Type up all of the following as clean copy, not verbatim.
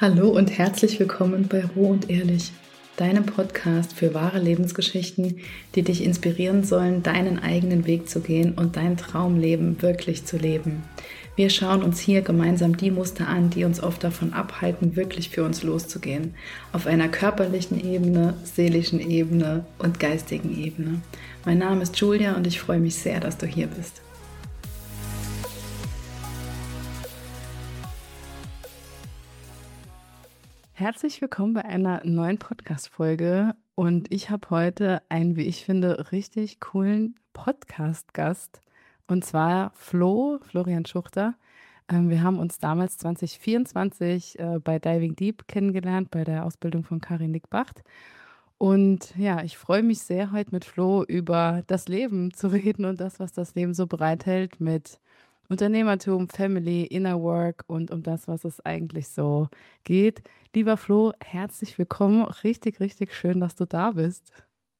Hallo und herzlich willkommen bei Roh und Ehrlich, deinem Podcast für wahre Lebensgeschichten, die dich inspirieren sollen, deinen eigenen Weg zu gehen und dein Traumleben wirklich zu leben. Wir schauen uns hier gemeinsam die Muster an, die uns oft davon abhalten, wirklich für uns loszugehen. Auf einer körperlichen Ebene, seelischen Ebene und geistigen Ebene. Mein Name ist Julia und ich freue mich sehr, dass du hier bist. Herzlich willkommen bei einer neuen Podcast-Folge und ich habe heute einen, wie ich finde, richtig coolen Podcast-Gast und zwar Florian Schuchter. Wir haben uns damals 2024 bei Diving Deep kennengelernt, bei der Ausbildung von Karin Nickbacht. Und ja, ich freue mich sehr, heute mit Flo über das Leben zu reden und das, was das Leben so bereithält mit Unternehmertum, Family, Inner Work und um das, was es eigentlich so geht. Lieber Flo, herzlich willkommen. Richtig, richtig schön, dass du da bist.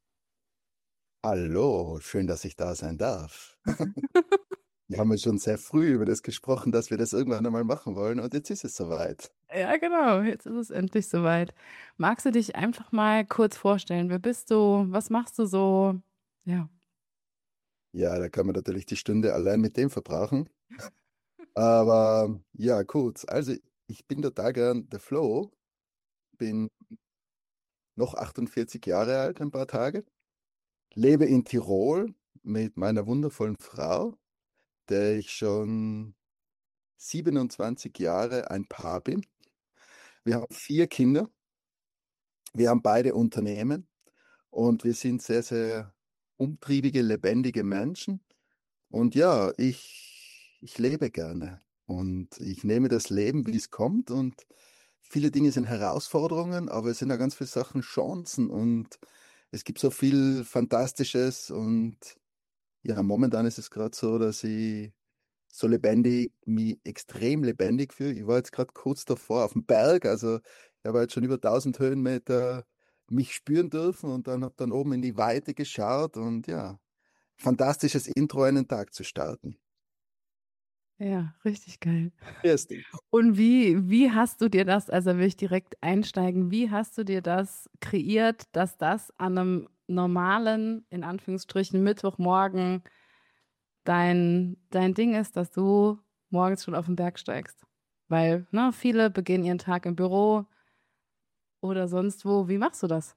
Hallo, schön, dass ich da sein darf. Wir haben ja schon sehr früh über das gesprochen, dass wir das irgendwann einmal machen wollen und jetzt ist es soweit. Ja, genau, jetzt ist es endlich soweit. Magst du dich einfach mal kurz vorstellen? Wer bist du? Was machst du so? Ja. Ja, da kann man natürlich die Stunde allein mit dem verbrauchen. Aber ja, kurz. Also ich bin total gern der Flo, bin noch 48 Jahre alt, ein paar Tage, lebe in Tirol mit meiner wundervollen Frau, der ich schon 27 Jahre ein Paar bin. Wir haben 4 Kinder, wir haben beide Unternehmen. Und wir sind sehr, sehr umtriebige, lebendige Menschen. Und ja, ich lebe gerne. Und ich nehme das Leben, wie es kommt. Und viele Dinge sind Herausforderungen, aber es sind ja ganz viele Sachen Chancen. Und es gibt so viel Fantastisches. Und ja, momentan ist es gerade so, dass ich so lebendig, mich extrem lebendig fühle. Ich war jetzt gerade kurz davor auf dem Berg, also ich habe jetzt schon über 1000 Höhenmeter mich spüren dürfen und dann habe dann oben in die Weite geschaut und ja, fantastisches Intro, einen Tag zu starten. Ja, richtig geil. Erste. Und wie hast du dir das, also will ich direkt einsteigen, wie hast du dir das kreiert, dass das an einem normalen, in Anführungsstrichen, Mittwochmorgen dein Ding ist, dass du morgens schon auf den Berg steigst? Weil, ne, viele beginnen ihren Tag im Büro oder sonst wo. Wie machst du das?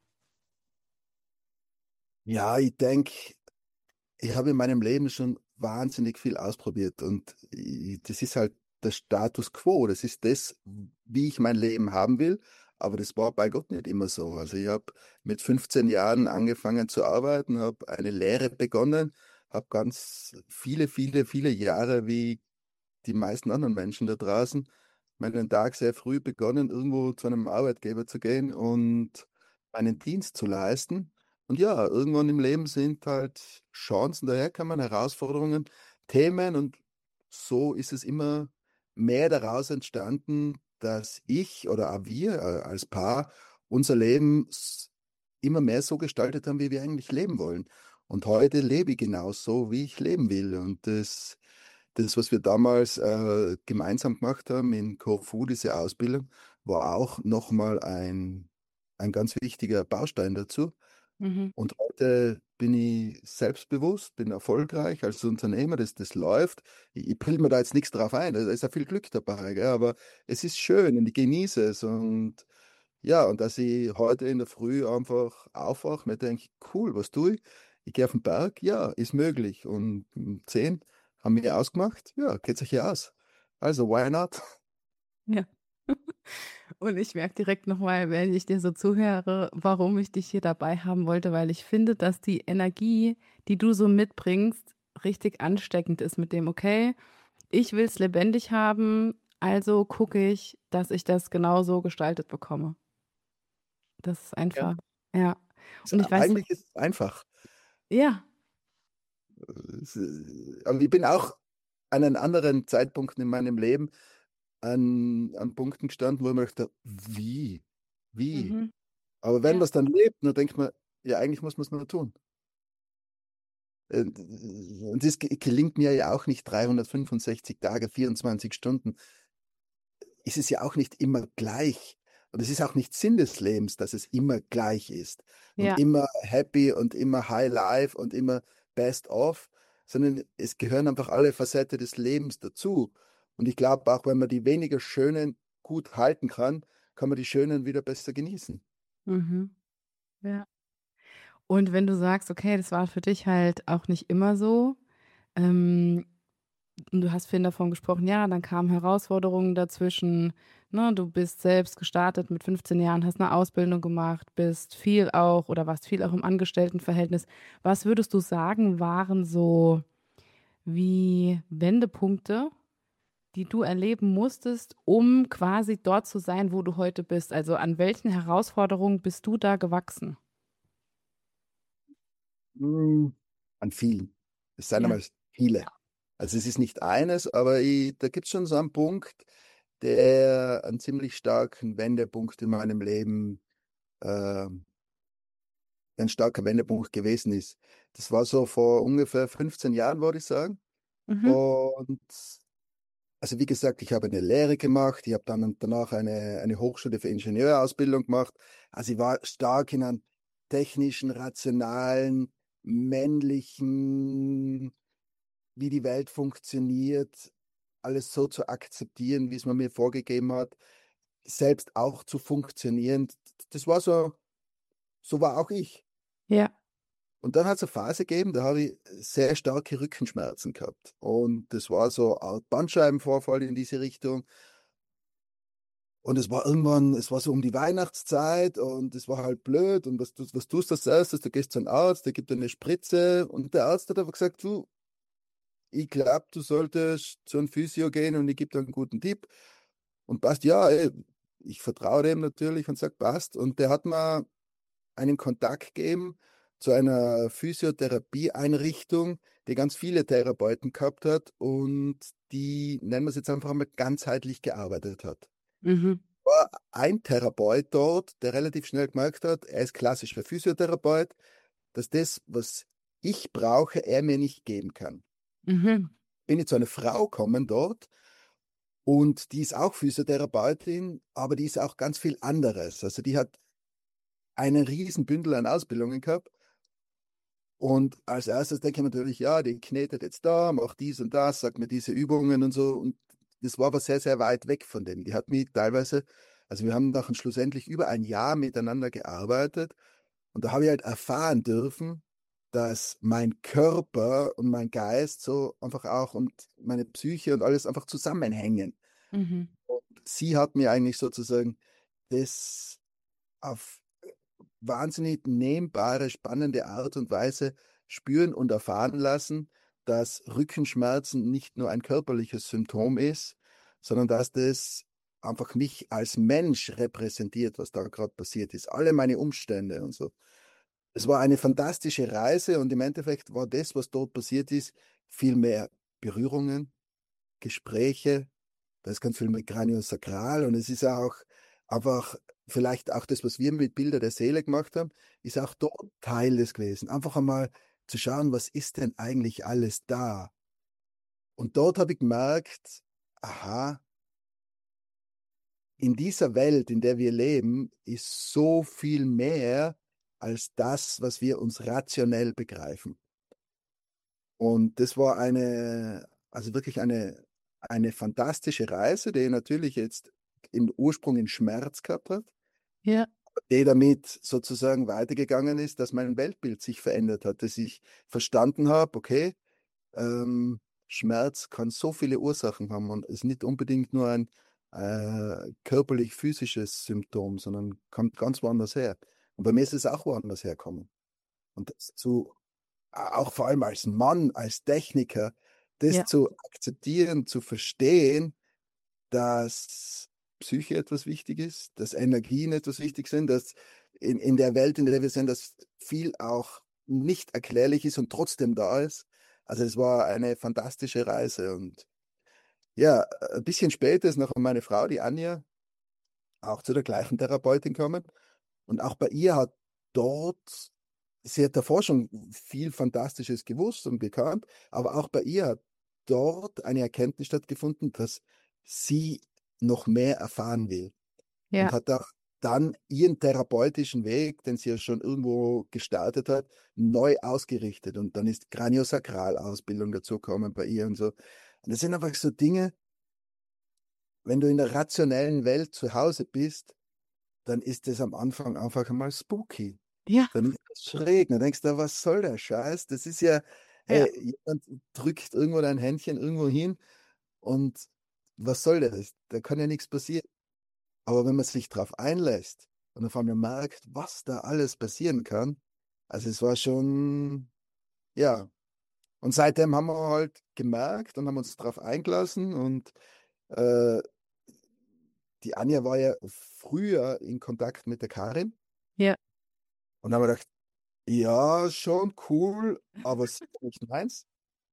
Ja, ich denke, ich habe in meinem Leben schon wahnsinnig viel ausprobiert und das ist halt der Status quo. Das ist das, wie ich mein Leben haben will. Aber das war bei Gott nicht immer so. Also ich habe mit 15 Jahren angefangen zu arbeiten, habe eine Lehre begonnen, habe ganz viele, viele, viele Jahre wie die meisten anderen Menschen da draußen meinen Tag sehr früh begonnen, irgendwo zu einem Arbeitgeber zu gehen und meinen Dienst zu leisten. Und ja, irgendwann im Leben sind halt Chancen, daher kann man Herausforderungen, Themen und so ist es immer mehr daraus entstanden, dass ich oder auch wir als Paar unser Leben immer mehr so gestaltet haben, wie wir eigentlich leben wollen. Und heute lebe ich genau so, wie ich leben will. Und das, was wir damals gemeinsam gemacht haben in Corfu, diese Ausbildung, war auch nochmal ein ganz wichtiger Baustein dazu. Mhm. Und heute bin ich selbstbewusst, bin erfolgreich als Unternehmer, das läuft. Ich bilde mir da jetzt nichts drauf ein, da ist ja viel Glück dabei, gell? Aber es ist schön und ich genieße es. Und ja, und dass ich heute in der Früh einfach aufwache, mir denke, cool, was tue ich? Ich gehe auf den Berg, ja, ist möglich. Und um 10 haben wir ausgemacht, ja, geht sich ja aus. Also, why not? Ja. Und ich merke direkt nochmal, wenn ich dir so zuhöre, warum ich dich hier dabei haben wollte, weil ich finde, dass die Energie, die du so mitbringst, richtig ansteckend ist mit dem, okay, ich will es lebendig haben, also gucke ich, dass ich das genau so gestaltet bekomme. Das ist Ja. einfach, ja. Und ich weiß, Eigentlich ist es einfach. ja, Aber ich bin auch an einem anderen Zeitpunkt in meinem Leben an Punkten gestanden, wo ich mir dachte, wie? Wie? mhm, Aber wenn man ja, es dann lebt, dann denkt man, ja, eigentlich muss man es nur tun. Und das gelingt mir ja auch nicht 365 Tage, 24 Stunden ist es ja auch nicht immer gleich. Und es ist auch nicht Sinn des Lebens, dass es immer gleich ist und Ja. immer happy und immer high life und immer best of, sondern es gehören einfach alle Facetten des Lebens dazu. Und ich glaube, auch wenn man die weniger schönen gut halten kann, kann man die schönen wieder besser genießen. Mhm. Ja. Und wenn du sagst, okay, das war für dich halt auch nicht immer so, ähm, und du hast vorhin davon gesprochen, ja, dann kamen Herausforderungen dazwischen, ne? Du bist selbst gestartet mit 15 Jahren, hast eine Ausbildung gemacht, bist viel auch oder warst viel auch im Angestelltenverhältnis. Was würdest du sagen, waren so wie Wendepunkte, die du erleben musstest, um quasi dort zu sein, wo du heute bist? Also an welchen Herausforderungen bist du da gewachsen? Mm, An vielen. Es sind Ja. einmal viele. Also es ist nicht eines, aber da gibt es schon so einen Punkt, der einen ziemlich starken Wendepunkt in meinem Leben, äh, ein starker Wendepunkt gewesen ist. Das war so vor ungefähr 15 Jahren, würde ich sagen. Mhm. Und also wie gesagt, ich habe eine Lehre gemacht, ich habe dann danach eine Hochschule für Ingenieurausbildung gemacht. Also ich war stark in einem technischen, rationalen, männlichen, wie die Welt funktioniert, alles so zu akzeptieren, wie es man mir vorgegeben hat, selbst auch zu funktionieren. Das war so, so war auch ich. Ja. Und dann hat es eine Phase gegeben, da habe ich sehr starke Rückenschmerzen gehabt. Und das war so ein Bandscheibenvorfall in diese Richtung. Und es war irgendwann, es war so um die Weihnachtszeit und es war halt blöd. Und was tust du als erstes? Du gehst zu einem Arzt, der gibt dir eine Spritze. Und der Arzt hat aber gesagt, du, ich glaube, du solltest zu einem Physio gehen und ich gebe dir einen guten Tipp. Und passt, ja, ey, ich vertraue dem natürlich und sage, passt. Und der hat mir einen Kontakt gegeben zu einer Physiotherapieeinrichtung, die ganz viele Therapeuten gehabt hat und die, nennen wir es jetzt einfach einmal, ganzheitlich gearbeitet hat. Mhm. War ein Therapeut dort, der relativ schnell gemerkt hat, er ist klassischer Physiotherapeut, dass das, was ich brauche, er mir nicht geben kann. Mhm. Bin ich zu einer Frau gekommen dort und die ist auch Physiotherapeutin, aber die ist auch ganz viel anderes. Also die hat einen riesen Bündel an Ausbildungen gehabt. Und als erstes denke ich natürlich, ja, die knetet jetzt da, macht dies und das, sagt mir diese Übungen und so. Und das war aber sehr, sehr weit weg von dem. Die hat mich teilweise, also wir haben dann schlussendlich über ein Jahr miteinander gearbeitet. Und da habe ich halt erfahren dürfen, dass mein Körper und mein Geist so einfach auch und meine Psyche und alles einfach zusammenhängen. Mhm. Und sie hat mir eigentlich sozusagen das auf wahnsinnig nehmbare, spannende Art und Weise spüren und erfahren lassen, dass Rückenschmerzen nicht nur ein körperliches Symptom ist, sondern dass das einfach mich als Mensch repräsentiert, was da gerade passiert ist. Alle meine Umstände und so. Es war eine fantastische Reise und im Endeffekt war das, was dort passiert ist, viel mehr Berührungen, Gespräche, da ist ganz viel mit Kraniosakral und es ist auch einfach, vielleicht auch das, was wir mit Bilder der Seele gemacht haben, ist auch dort Teil des gewesen. Einfach einmal zu schauen, was ist denn eigentlich alles da? Und dort habe ich gemerkt, aha, in dieser Welt, in der wir leben, ist so viel mehr als das, was wir uns rationell begreifen. Und das war also wirklich eine fantastische Reise, die natürlich jetzt im Ursprung in Schmerz gehabt hat, Ja. die damit sozusagen weitergegangen ist, dass mein Weltbild sich verändert hat, dass ich verstanden habe, okay, Schmerz kann so viele Ursachen haben und ist nicht unbedingt nur ein körperlich-physisches Symptom, sondern kommt ganz woanders her. Und bei mir ist es auch woanders herkommen. Und das auch vor allem als Mann, als Techniker, das Ja. zu akzeptieren, zu verstehen, dass Psyche etwas wichtig ist, dass Energien etwas wichtig sind, dass in der Welt, in der wir sind, dass viel auch nicht erklärlich ist und trotzdem da ist. Also es war eine fantastische Reise. Und ja, ein bisschen später ist noch meine Frau, die Anja, auch zu der gleichen Therapeutin gekommen. Und auch bei ihr hat dort, sie hat davor schon viel Fantastisches gewusst und gekannt, aber auch bei ihr hat dort eine Erkenntnis stattgefunden, dass sie noch mehr erfahren will. Und Ja, hat auch dann ihren therapeutischen Weg, den sie ja schon irgendwo gestartet hat, neu ausgerichtet. Und dann ist Kraniosakralausbildung dazugekommen bei ihr und so. Und das sind einfach so Dinge, wenn du in der rationellen Welt zu Hause bist, dann ist das am Anfang einfach einmal spooky. ja, Dann ist das schräg. Dann denkst du, was soll der Scheiß? Das ist ja, ja, hey, jemand drückt irgendwo dein Händchen irgendwo hin und was soll das? Da kann ja nichts passieren. Aber wenn man sich darauf einlässt und auf einmal merkt, was da alles passieren kann, also es war schon, ja. Und seitdem haben wir halt gemerkt und haben uns darauf eingelassen und äh, die Anja war ja früher in Kontakt mit der Karin ja, und haben wir gedacht, ja, schon cool, aber sicher nicht meins.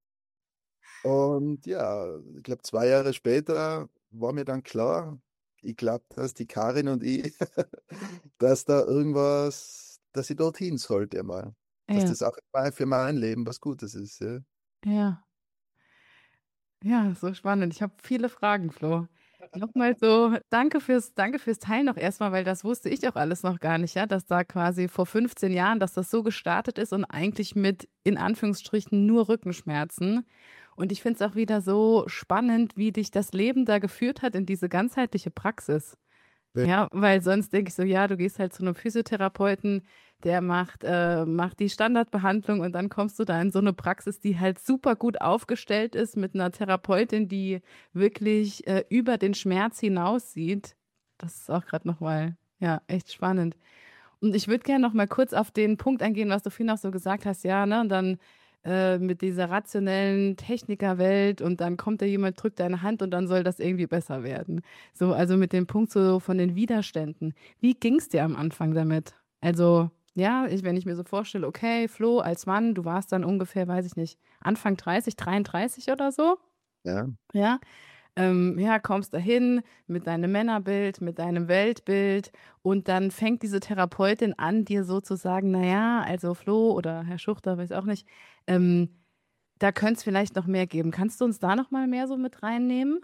Und ja, ich glaube, 2 Jahre später war mir dann klar, ich glaube, dass die Karin und ich, dass da irgendwas, dass ich dorthin sollte mal. Dass ja, das auch mal für mein Leben was Gutes ist. Ja. ja. Ja, so spannend. Ich habe viele Fragen, Flo. Nochmal so, danke fürs Teilen noch erstmal, weil das wusste ich auch alles noch gar nicht, ja, dass da quasi vor 15 Jahren, dass das so gestartet ist und eigentlich mit in Anführungsstrichen nur Rückenschmerzen. Und ich finde es auch wieder so spannend, wie dich das Leben da geführt hat in diese ganzheitliche Praxis. Ja, weil sonst denke ich so, ja, du gehst halt zu einem Physiotherapeuten, der macht die Standardbehandlung und dann kommst du da in so eine Praxis, die halt super gut aufgestellt ist mit einer Therapeutin, die wirklich über den Schmerz hinaus sieht. Das ist auch gerade nochmal, ja, echt spannend. Und ich würde gerne noch mal kurz auf den Punkt eingehen, was du vorhin auch so gesagt hast, ja, ne, und dann mit dieser rationellen Technikerwelt und dann kommt da jemand, drückt deine Hand und dann soll das irgendwie besser werden. So, also mit dem Punkt so von den Widerständen. Wie ging es dir am Anfang damit? Also, ja, wenn ich mir so vorstelle, okay, Flo, als Mann, du warst dann ungefähr, weiß ich nicht, Anfang 30, 33 oder so, Ja. ja, ja, kommst dahin mit deinem Männerbild, mit deinem Weltbild und dann fängt diese Therapeutin an, dir so zu sagen, naja, also Flo oder Herr Schuchter, weiß auch nicht, ähm, da könnte es vielleicht noch mehr geben. Kannst du uns da noch mal mehr so mit reinnehmen?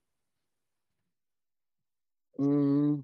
Mm,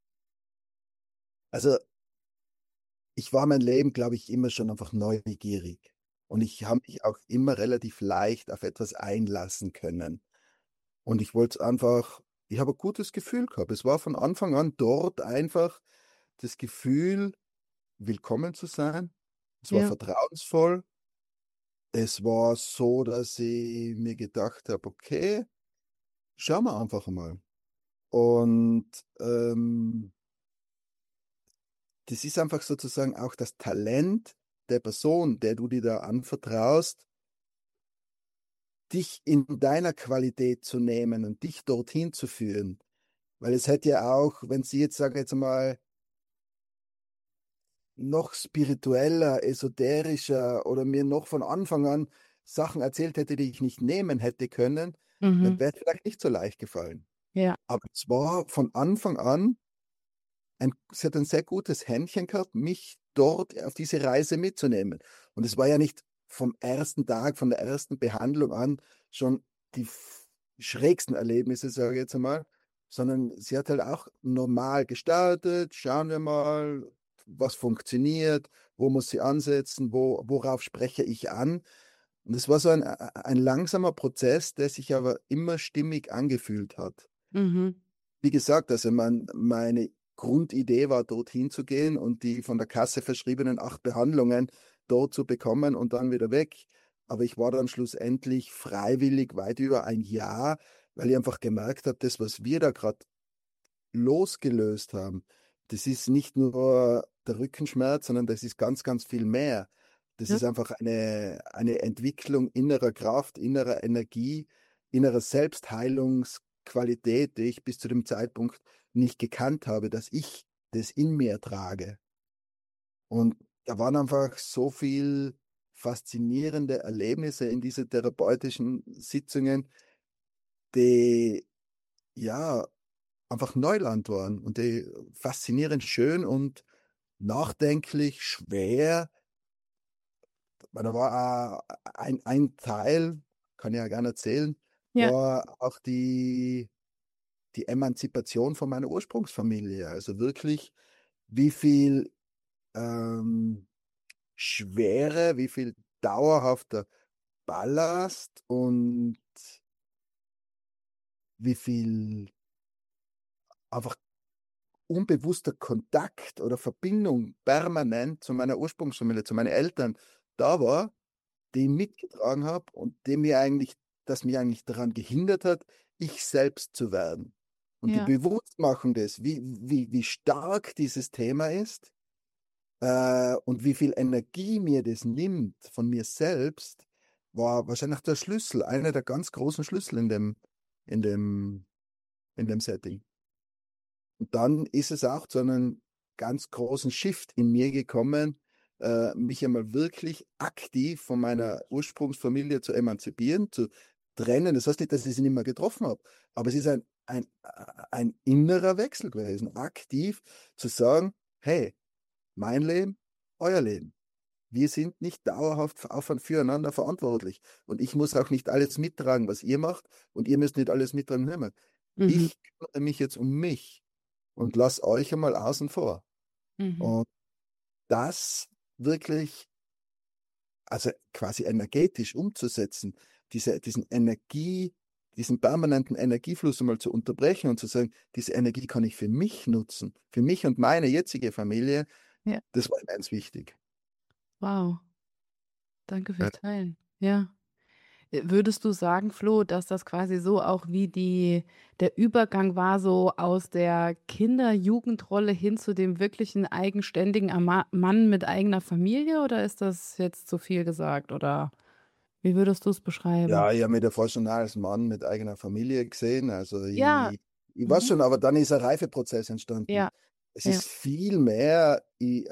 Also ich war mein Leben, glaube ich, immer schon einfach neugierig. Und ich habe mich auch immer relativ leicht auf etwas einlassen können. Und ich wollte es einfach, ich habe ein gutes Gefühl gehabt. Es war von Anfang an dort einfach das Gefühl, willkommen zu sein. Es war Ja. vertrauensvoll. Es war so, dass ich mir gedacht habe, okay, schauen wir einfach mal. Und ähm, das ist einfach sozusagen auch das Talent der Person, der du dir da anvertraust, dich in deiner Qualität zu nehmen und dich dorthin zu führen. Weil es hätte ja auch, wenn sie jetzt, sage ich jetzt mal, noch spiritueller, esoterischer oder mir noch von Anfang an Sachen erzählt hätte, die ich nicht nehmen hätte können, dann Mhm. wäre es vielleicht nicht so leicht gefallen. Ja. Aber es war von Anfang an, sie hat ein sehr gutes Händchen gehabt, mich dort auf diese Reise mitzunehmen. Und es war ja nicht vom ersten Tag, von der ersten Behandlung an schon die schrägsten Erlebnisse, sage ich jetzt einmal, sondern sie hat halt auch normal gestartet. Schauen wir mal, was funktioniert, wo muss sie ansetzen, worauf spreche ich an. Und es war so ein langsamer Prozess, der sich aber immer stimmig angefühlt hat. Mhm. Wie gesagt, also meine Grundidee war, dorthin zu gehen und die von der Kasse verschriebenen 8 Behandlungen dort zu bekommen und dann wieder weg. Aber ich war dann schlussendlich freiwillig weit über ein Jahr, weil ich einfach gemerkt habe, das, was wir da gerade losgelöst haben, das ist nicht nur der Rückenschmerz, sondern das ist ganz, ganz viel mehr. Das Ja. ist einfach eine Entwicklung innerer Kraft, innerer Energie, innerer Selbstheilungsqualität, die ich bis zu dem Zeitpunkt nicht gekannt habe, dass ich das in mir trage. Und da waren einfach so viel faszinierende Erlebnisse in diese therapeutischen Sitzungen, die ja einfach Neuland waren und die faszinierend schön und nachdenklich, schwer. Weil da war ein Teil, kann ich ja gerne erzählen, Ja. war auch die, die Emanzipation von meiner Ursprungsfamilie. Also wirklich, wie viel Schwere, wie viel dauerhafter Ballast und wie viel einfach unbewusster Kontakt oder Verbindung permanent zu meiner Ursprungsfamilie, zu meinen Eltern da war, die ich mitgetragen habe und das mir eigentlich daran gehindert hat, ich selbst zu werden. Und die Ja, Bewusstmachung des, wie stark dieses Thema ist und wie viel Energie mir das nimmt von mir selbst, war wahrscheinlich der Schlüssel, einer der ganz großen Schlüssel in dem, in dem Setting. Und dann ist es auch zu einem ganz großen Shift in mir gekommen, mich einmal wirklich aktiv von meiner Ursprungsfamilie zu emanzipieren, zu trennen. Das heißt nicht, dass ich sie nicht mehr getroffen habe, aber es ist ein innerer Wechsel gewesen, aktiv zu sagen, hey, mein Leben, euer Leben. Wir sind nicht dauerhaft füreinander verantwortlich. Und ich muss auch nicht alles mittragen, was ihr macht. Und ihr müsst nicht alles mittragen, was ihr macht. mhm. Ich kümmere mich jetzt um mich und lass euch einmal außen vor. Mhm. Und das wirklich, also quasi energetisch umzusetzen, diesen permanenten Energiefluss einmal zu unterbrechen und zu sagen, diese Energie kann ich für mich nutzen, für mich und meine jetzige Familie, Ja, das war immens wichtig. wow, danke Ja, fürs Teilen. Ja. Würdest du sagen, Flo, dass das quasi so auch wie der Übergang war, so aus der Kinder-Jugendrolle hin zu dem wirklichen eigenständigen Mann mit eigener Familie? Oder ist das jetzt zu viel gesagt? Oder wie würdest du es beschreiben? ja, ich habe mich davor schon als Mann mit eigener Familie gesehen. Also Ja, ich weiß mhm. schon, aber dann ist ein Reifeprozess entstanden. Ja, Es ja, ist viel mehr,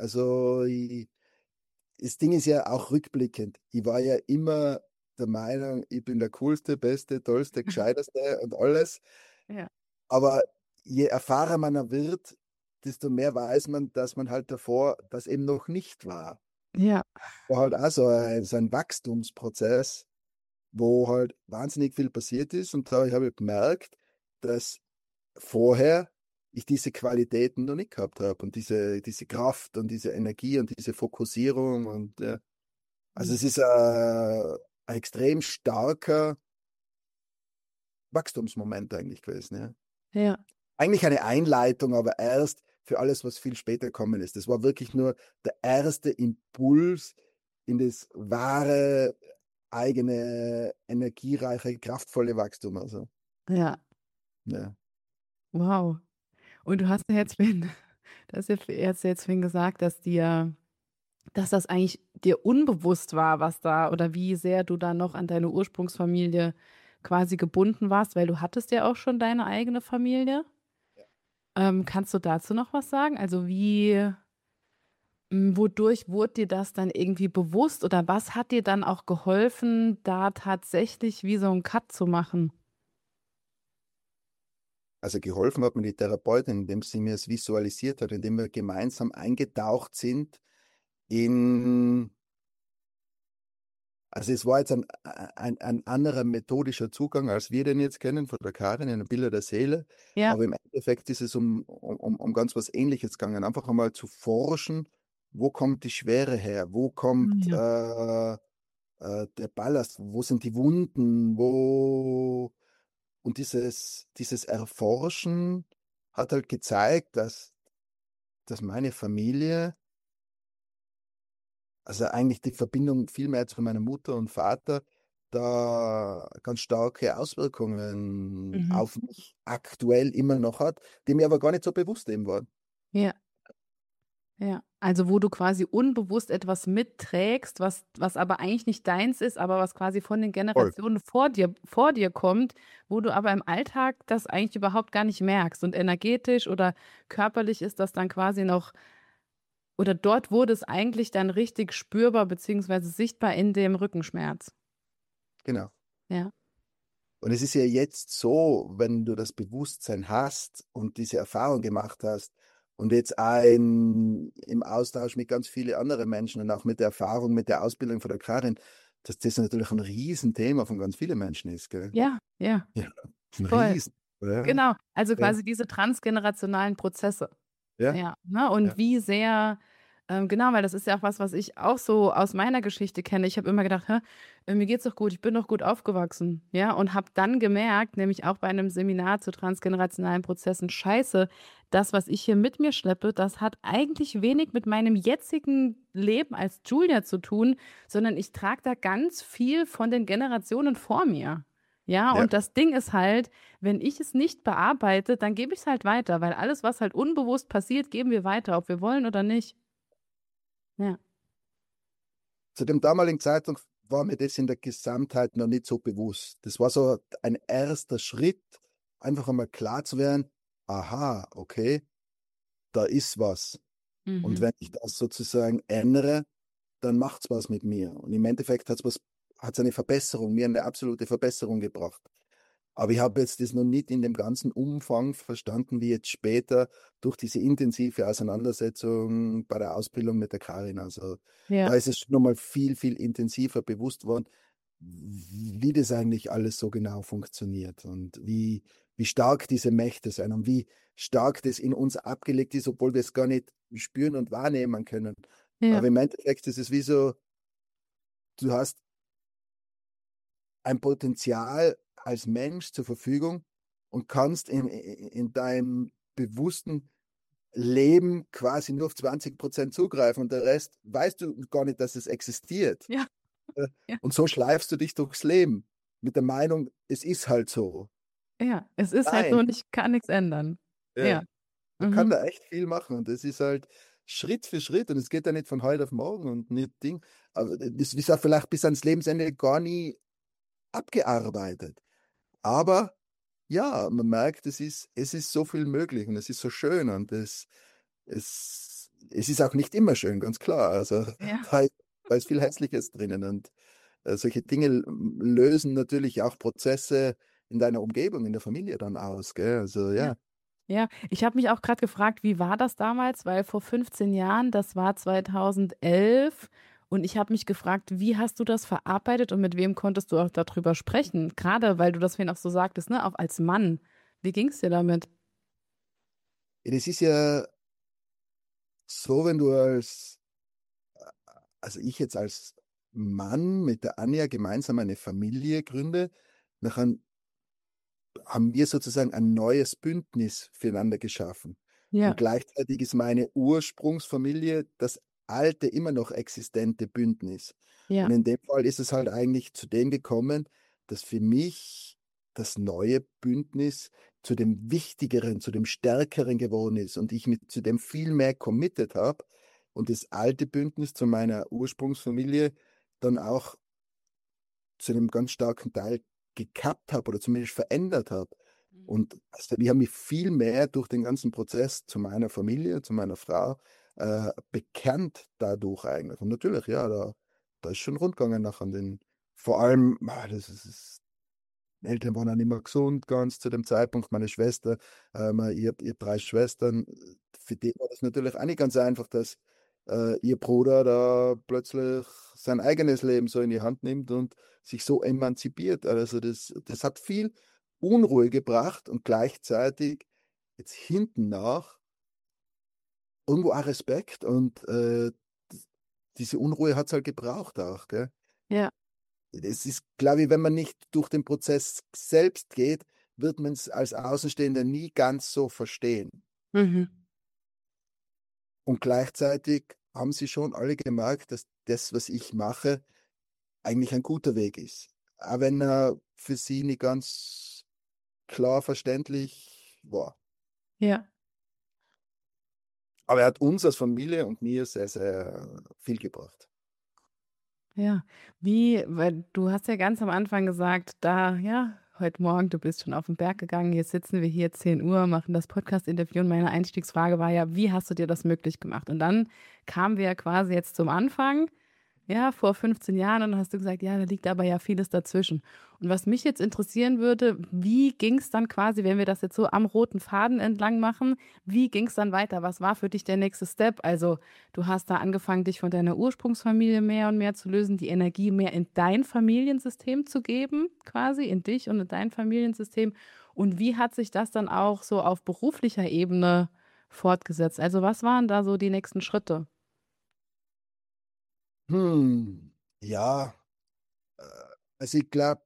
das Ding ist ja auch rückblickend. Ich war ja immer der Meinung, ich bin der coolste, beste, tollste, gescheiteste und alles. ja, Aber je erfahrener man wird, desto mehr weiß man, dass man halt davor das eben noch nicht war. ja, War halt auch so ein Wachstumsprozess, wo halt wahnsinnig viel passiert ist. Und da habe ich gemerkt, dass vorher ich diese Qualitäten noch nicht gehabt habe und diese Kraft und diese Energie und diese Fokussierung. Und also es ist ein extrem starker Wachstumsmoment eigentlich gewesen. Ja. ja, Eigentlich eine Einleitung, aber erst für alles, was viel später kommen ist. Das war wirklich nur der erste Impuls in das wahre, eigene, energiereiche, kraftvolle Wachstum. Also, ja, ja. wow. Und du hast ja jetzt vorhin, das hast ja jetzt vorhin gesagt, dass das eigentlich dir unbewusst war, was da oder wie sehr du da noch an deine Ursprungsfamilie quasi gebunden warst, weil du hattest ja auch schon deine eigene Familie. Kannst du dazu noch was sagen? Also wodurch wurde dir das dann irgendwie bewusst oder was hat dir dann auch geholfen, da tatsächlich wie so einen Cut zu machen? Also geholfen hat mir die Therapeutin, indem sie mir es visualisiert hat, indem wir gemeinsam eingetaucht sind in, also es war jetzt ein anderer methodischer Zugang, als wir den jetzt kennen von der Karin in den Bilder der Seele, Ja, aber im Endeffekt ist es um ganz was Ähnliches gegangen, einfach einmal zu forschen, wo kommt die Schwere her, wo kommt ja, der Ballast, wo sind die Wunden, und dieses Erforschen hat halt gezeigt, dass meine Familie, also eigentlich die Verbindung viel mehr zu meiner Mutter und Vater, da ganz starke Auswirkungen mhm. auf mich aktuell immer noch hat, die mir aber gar nicht so bewusst eben waren. Ja, ja. Also wo du quasi unbewusst etwas mitträgst, was aber eigentlich nicht deins ist, aber was quasi von den Voll. Generationen vor dir kommt, wo du aber im Alltag das eigentlich überhaupt gar nicht merkst. Und energetisch oder körperlich ist das dann quasi noch, oder dort wurde es eigentlich dann richtig spürbar beziehungsweise sichtbar in dem Rückenschmerz. Genau. Ja, Und es ist ja jetzt so, wenn du das Bewusstsein hast und diese Erfahrung gemacht hast und jetzt im Austausch mit ganz vielen anderen Menschen und auch mit der Erfahrung, mit der Ausbildung von der Karin, dass das natürlich ein Riesenthema von ganz vielen Menschen ist, gell? ja, ja, Ja, ein voll. Riesen. Ja, Genau, also ja, quasi diese transgenerationalen Prozesse. ja, Ja, ne? Und ja. wie sehr, genau, weil das ist ja auch was, was ich auch so aus meiner Geschichte kenne. Ich habe immer gedacht, hä, mir geht's doch gut, ich bin doch gut aufgewachsen, ja, und habe dann gemerkt, nämlich auch bei einem Seminar zu transgenerationalen Prozessen, Scheiße, das, was ich hier mit mir schleppe, das hat eigentlich wenig mit meinem jetzigen Leben als Julia zu tun, sondern ich trage da ganz viel von den Generationen vor mir. Ja, Ja. und das Ding ist halt, wenn ich es nicht bearbeite, dann gebe ich es halt weiter, weil alles, was halt unbewusst passiert, geben wir weiter, ob wir wollen oder nicht. Ja, Zu dem damaligen Zeitpunkt war mir das in der Gesamtheit noch nicht so bewusst. Das war so ein erster Schritt, einfach einmal klar zu werden, aha, okay, da ist was. Und mhm. wenn ich das sozusagen ändere, dann macht es was mit mir. Und im Endeffekt hat es eine Verbesserung, mir eine absolute Verbesserung gebracht. Aber ich habe jetzt das noch nicht in dem ganzen Umfang verstanden, wie jetzt später durch diese intensive Auseinandersetzung bei der Ausbildung mit der Karin. Also Ja, da ist es nochmal viel, viel intensiver bewusst worden, wie das eigentlich alles so genau funktioniert und wie stark diese Mächte sind und wie stark das in uns abgelegt ist, obwohl wir es gar nicht spüren und wahrnehmen können. ja, Aber im Endeffekt ist es wie so, du hast ein Potenzial als Mensch zur Verfügung und kannst in deinem bewussten Leben quasi nur auf 20% zugreifen und der Rest weißt du gar nicht, dass es existiert. ja, Äh, ja, Und so schleifst du dich durchs Leben mit der Meinung, es ist halt so. ja. Es ist halt so Nein, und ich kann nichts ändern. ja, Ja, man kann mhm. da echt viel machen und das ist halt Schritt für Schritt und es geht ja nicht von heute auf morgen und nicht Ding, aber das ist auch vielleicht bis ans Lebensende gar nie abgearbeitet. Aber ja, man merkt, es ist so viel möglich und es ist so schön und es ist auch nicht immer schön, ganz klar. Also Ja, da, da ist viel Hässliches drinnen und solche Dinge lösen natürlich auch Prozesse in deiner Umgebung, in der Familie dann aus, gell? Also ja. ja, Ja, ich habe mich auch gerade gefragt, wie war das damals? Weil vor 15 Jahren, das war 2011, und ich habe mich gefragt, wie hast du das verarbeitet und mit wem konntest du auch darüber sprechen? Gerade weil du das vorhin auch so sagtest, ne, auch als Mann. Wie ging es dir damit? das ist ja so, wenn du also ich jetzt als Mann mit der Anja gemeinsam eine Familie gründe, nachher haben wir sozusagen ein neues Bündnis füreinander geschaffen. Und Ja, gleichzeitig ist meine Ursprungsfamilie das alte, immer noch existente Bündnis. Und ja, in dem Fall ist es halt eigentlich zu dem gekommen, dass für mich das neue Bündnis zu dem Wichtigeren, zu dem Stärkeren geworden ist und ich mich zu dem viel mehr committed habe und das alte Bündnis zu meiner Ursprungsfamilie dann auch zu einem ganz starken Teil gekappt habe oder zumindest verändert habe. mhm. Und also ich habe mich viel mehr durch den ganzen Prozess zu meiner Familie, zu meiner Frau bekannt dadurch eigentlich. Und natürlich, ja, da ist schon rundgegangen nach an den, vor allem, Eltern waren auch nicht mehr gesund ganz zu dem Zeitpunkt, meine Schwester, ihr drei Schwestern, für die war das natürlich auch nicht ganz einfach, dass ihr Bruder da plötzlich sein eigenes Leben so in die Hand nimmt und sich so emanzipiert. Also das hat viel Unruhe gebracht und gleichzeitig jetzt hinten nach irgendwo auch Respekt und diese Unruhe hat es halt gebraucht auch, gell? Ja, Es ist, glaube ich, wenn man nicht durch den Prozess selbst geht, wird man es als Außenstehender nie ganz so verstehen. mhm. Und gleichzeitig haben sie schon alle gemerkt, dass das, was ich mache, eigentlich ein guter Weg ist. Auch wenn er für sie nicht ganz klar verständlich war. Ja, Aber er hat uns als Familie und mir sehr, sehr viel gebracht. ja. Wie, weil du hast ja ganz am Anfang gesagt, da, ja, heute Morgen, du bist schon auf den Berg gegangen, jetzt sitzen wir hier 10 Uhr, machen das Podcast-Interview und meine Einstiegsfrage war ja, wie hast du dir das möglich gemacht? Und dann kamen wir ja quasi jetzt zum Anfang. Ja, vor 15 Jahren und dann hast du gesagt, ja, da liegt aber ja vieles dazwischen. Und was mich jetzt interessieren würde, wie ging es dann quasi, wenn wir das jetzt so am roten Faden entlang machen, wie ging es dann weiter? Was war für dich der nächste Step? Also du hast da angefangen, dich von deiner Ursprungsfamilie mehr und mehr zu lösen, die Energie mehr in dein Familiensystem zu geben, quasi in dich und in dein Familiensystem. Und wie hat sich das dann auch so auf beruflicher Ebene fortgesetzt? Also was waren da so die nächsten Schritte? Ja, äh, also ich glaube,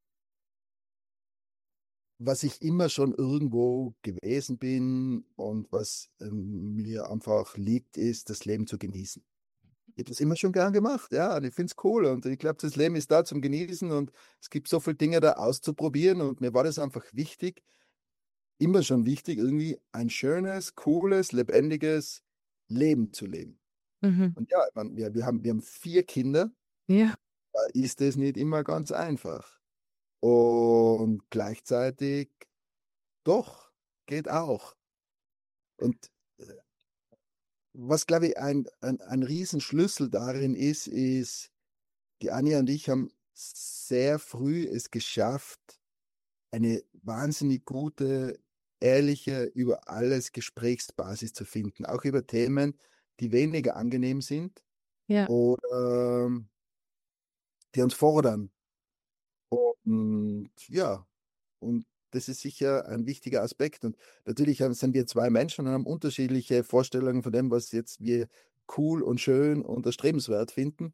was ich immer schon irgendwo gewesen bin und was mir einfach liegt, ist, das Leben zu genießen. Ich habe das immer schon gern gemacht, ja, und ich finde es cool und ich glaube, das Leben ist da zum Genießen und es gibt so viele Dinge da auszuprobieren und mir war das einfach wichtig, immer schon wichtig, irgendwie ein schönes, cooles, lebendiges Leben zu leben. Mhm. Und ja, ich mein, wir haben 4 Kinder, Ja. da ist es nicht immer ganz einfach. Und gleichzeitig doch, geht auch. Und was, glaube ich, ein Riesenschlüssel darin ist, die Anja und ich haben sehr früh es geschafft, eine wahnsinnig gute, ehrliche, über alles Gesprächsbasis zu finden, auch über Themen, die weniger angenehm sind Ja. oder die uns fordern. Und ja, und das ist sicher ein wichtiger Aspekt. Und natürlich sind wir 2 Menschen und haben unterschiedliche Vorstellungen von dem, was jetzt wir cool und schön und erstrebenswert finden.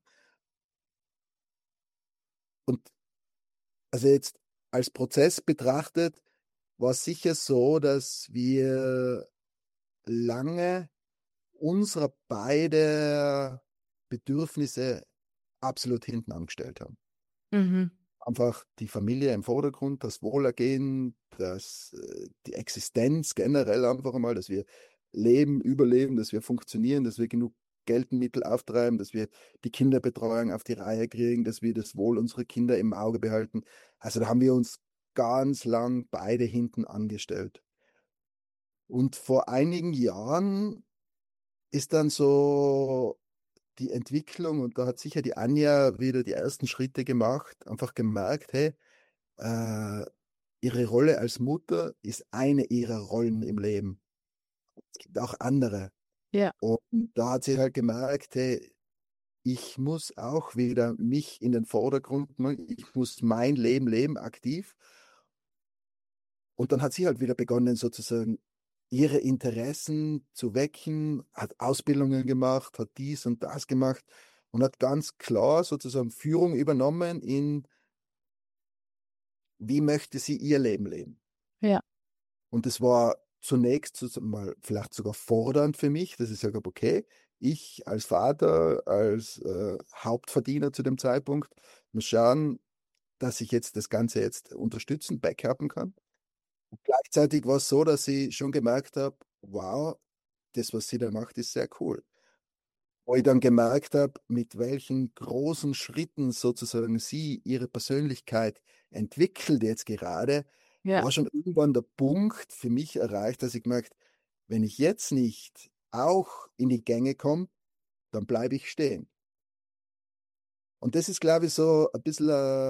Und also jetzt als Prozess betrachtet, war es sicher so, dass wir lange unsere beide Bedürfnisse absolut hinten angestellt haben. Mhm. Einfach die Familie im Vordergrund, das Wohlergehen, die Existenz generell einfach einmal, dass wir leben, überleben, dass wir funktionieren, dass wir genug Geldmittel auftreiben, dass wir die Kinderbetreuung auf die Reihe kriegen, dass wir das Wohl unserer Kinder im Auge behalten. Also da haben wir uns ganz lang beide hinten angestellt. Und vor einigen Jahren ist dann so die Entwicklung, und da hat sicher die Anja wieder die ersten Schritte gemacht, einfach gemerkt, hey, äh, ihre Rolle als Mutter ist eine ihrer Rollen im Leben. Es gibt auch andere. Ja. Und da hat sie halt gemerkt, hey, ich muss auch wieder mich in den Vordergrund machen, ich muss mein Leben leben, aktiv. Und dann hat sie halt wieder begonnen, sozusagen ihre Interessen zu wecken, hat Ausbildungen gemacht, hat dies und das gemacht und hat ganz klar sozusagen Führung übernommen in, wie möchte sie ihr Leben leben. Ja. Und es war zunächst mal vielleicht sogar fordernd für mich, dass ich sage, okay, ich als Vater, als Hauptverdiener zu dem Zeitpunkt, muss schauen, dass ich jetzt das Ganze jetzt unterstützen, backupen kann. Und gleichzeitig war es so, dass ich schon gemerkt habe, wow, das, was sie da macht, ist sehr cool. Wo ich dann gemerkt habe, mit welchen großen Schritten sozusagen sie ihre Persönlichkeit entwickelt jetzt gerade, Ja. war schon irgendwann der Punkt für mich erreicht, dass ich gemerkt, wenn ich jetzt nicht auch in die Gänge komme, dann bleibe ich stehen. Und das ist, glaube ich, so ein bisschen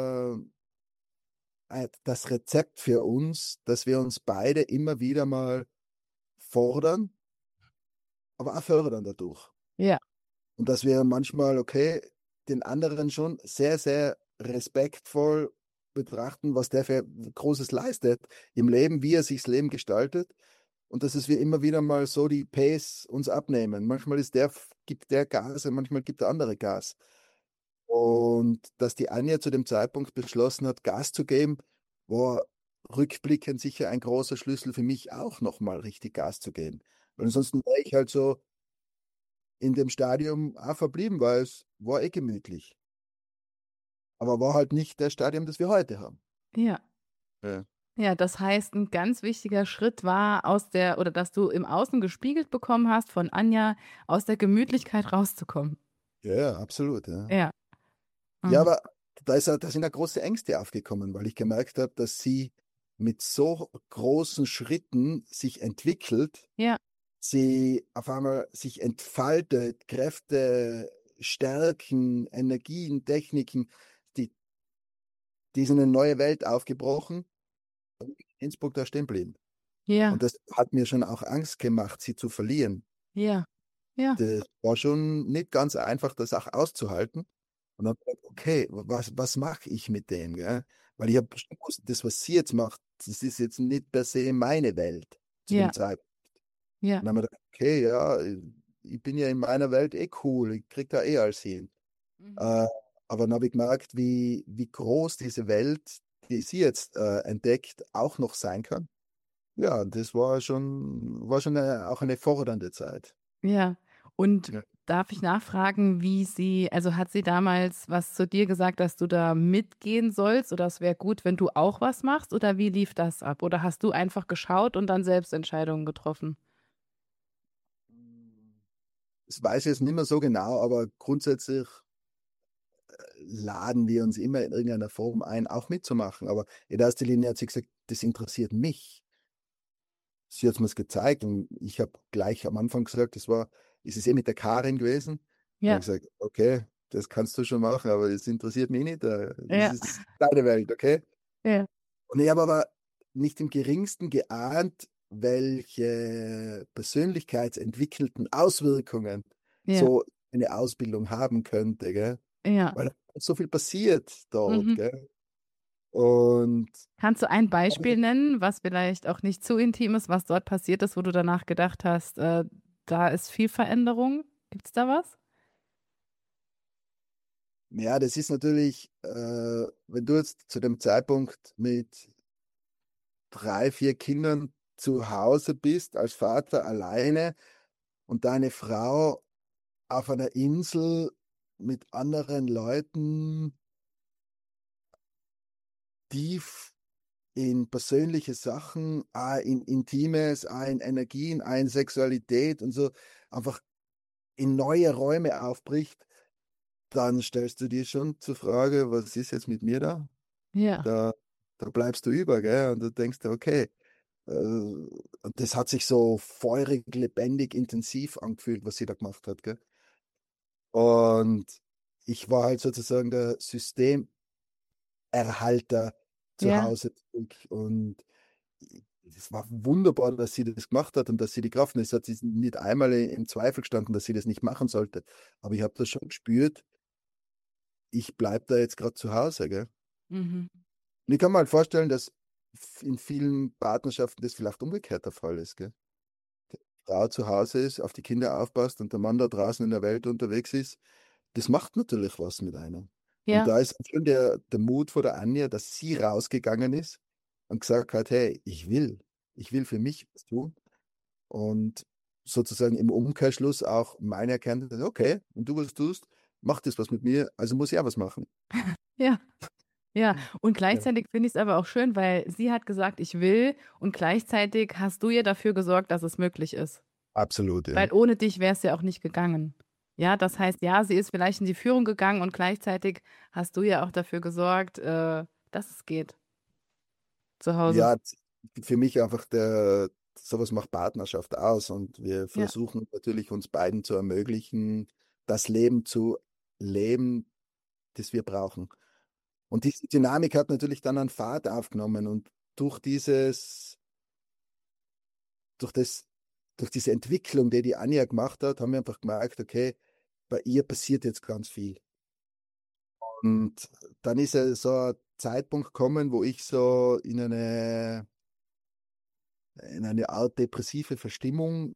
das Rezept für uns, dass wir uns beide immer wieder mal fordern, aber auch fördern dadurch. Ja. Und dass wir manchmal, okay, den anderen schon sehr, sehr respektvoll betrachten, was der für Großes leistet im Leben, wie er sich das Leben gestaltet. Und dass es wir immer wieder mal so die Pace uns abnehmen. Manchmal gibt der Gas und manchmal gibt der andere Gas. Und dass die Anja zu dem Zeitpunkt beschlossen hat, Gas zu geben, war rückblickend sicher ein großer Schlüssel für mich auch nochmal richtig Gas zu geben. Weil ansonsten wäre ich halt so in dem Stadium auch verblieben, weil es war eh gemütlich. Aber war halt nicht das Stadium, das wir heute haben. Ja. Ja, Ja, das heißt, ein ganz wichtiger Schritt war aus der oder dass du im Außen gespiegelt bekommen hast von Anja, aus der Gemütlichkeit rauszukommen. ja, ja, absolut. Ja, Ja. ja, Mhm. aber da sind ja große Ängste aufgekommen, weil ich gemerkt habe, dass sie mit so großen Schritten sich entwickelt, Ja. sie auf einmal sich entfaltet, Kräfte Stärken, Energien, Techniken, die, die sind in eine neue Welt aufgebrochen, in Innsbruck da stehen geblieben. Ja, Und das hat mir schon auch Angst gemacht, sie zu verlieren. ja, ja, Das war schon nicht ganz einfach, das auch auszuhalten. Und dann, okay, was mache ich mit dem? Gell? Weil ich habe gewusst, das, was sie jetzt macht, das ist jetzt nicht per se meine Welt zu dem ja, Zeitpunkt. ja. Und dann haben wir gedacht, okay, ja, ich bin ja in meiner Welt eh cool, ich krieg da eh alles hin. Mhm. Äh, aber dann habe ich gemerkt, wie groß diese Welt, die sie jetzt entdeckt, auch noch sein kann. Ja, das war schon auch eine fordernde Zeit. Ja. Und Ja. darf ich nachfragen, wie sie, also hat sie damals was zu dir gesagt, dass du da mitgehen sollst oder es wäre gut, wenn du auch was machst oder wie lief das ab? Oder hast du einfach geschaut und dann selbst Entscheidungen getroffen? Das weiß ich jetzt nicht mehr so genau, aber grundsätzlich laden wir uns immer in irgendeiner Form ein, auch mitzumachen. Aber in erster Linie hat sie gesagt, das interessiert mich. Sie hat mir es gezeigt und ich habe gleich am Anfang gesagt, ist es eh mit der Karin gewesen. Und habe Ja, gesagt, okay, das kannst du schon machen, aber das interessiert mich nicht. Das ja, ist deine Welt, okay? ja, Und ich habe aber nicht im geringsten geahnt, welche persönlichkeitsentwickelten Auswirkungen ja, so eine Ausbildung haben könnte, gell? ja. Weil so viel passiert dort, Mhm. gell? Und Kannst du ein Beispiel nennen, was vielleicht auch nicht zu intim ist, was dort passiert ist, wo du danach gedacht hast, da ist viel Veränderung? Gibt es da was? ja, das ist natürlich, wenn du jetzt zu dem Zeitpunkt mit 3, 4 Kindern zu Hause bist, als Vater alleine und deine Frau auf einer Insel mit anderen Leuten tief in persönliche Sachen, auch in Intimes, auch in Energien, auch in Sexualität und so einfach in neue Räume aufbricht, dann stellst du dir schon zur Frage, was ist jetzt mit mir da? Ja, Da, da bleibst du über, gell? Und du denkst dir, okay, und das hat sich so feurig, lebendig, intensiv angefühlt, was sie da gemacht hat, gell? Und ich war halt sozusagen der Systemerhalter zu ja, Hause. Und es war wunderbar, dass sie das gemacht hat und dass sie die Kraft hat. Es hat sie nicht einmal im Zweifel gestanden, dass sie das nicht machen sollte. Aber ich habe das schon gespürt, ich bleibe da jetzt gerade zu Hause, gell? mhm. Und ich kann mir halt vorstellen, dass in vielen Partnerschaften das vielleicht umgekehrt der Fall ist, gell? Frau zu Hause ist, auf die Kinder aufpasst und der Mann da draußen in der Welt unterwegs ist, das macht natürlich was mit einem. Und Ja, da ist schon der Mut von der Anja, dass sie rausgegangen ist und gesagt hat, hey, ich will für mich was tun. Und sozusagen im Umkehrschluss auch meine Erkenntnis, okay, wenn du was tust, macht das was mit mir, also muss ich auch was machen. ja. Ja, und Ja. gleichzeitig finde ich es aber auch schön, weil sie hat gesagt, ich will, und gleichzeitig hast du ihr dafür gesorgt, dass es möglich ist. Absolut, ja. Weil ohne dich wäre es ja auch nicht gegangen. Ja, das heißt, ja, sie ist vielleicht in die Führung gegangen und gleichzeitig hast du ja auch dafür gesorgt, dass es geht zu Hause. Ja, für mich einfach sowas macht Partnerschaft aus und wir Ja, versuchen natürlich uns beiden zu ermöglichen, das Leben zu leben, das wir brauchen. Und diese Dynamik hat natürlich dann an Fahrt aufgenommen und durch dieses, durch das, durch diese Entwicklung, die Anja gemacht hat, haben wir einfach gemerkt, okay, bei ihr passiert jetzt ganz viel. Und dann ist ja so ein Zeitpunkt gekommen, wo ich so in eine Art depressive Verstimmung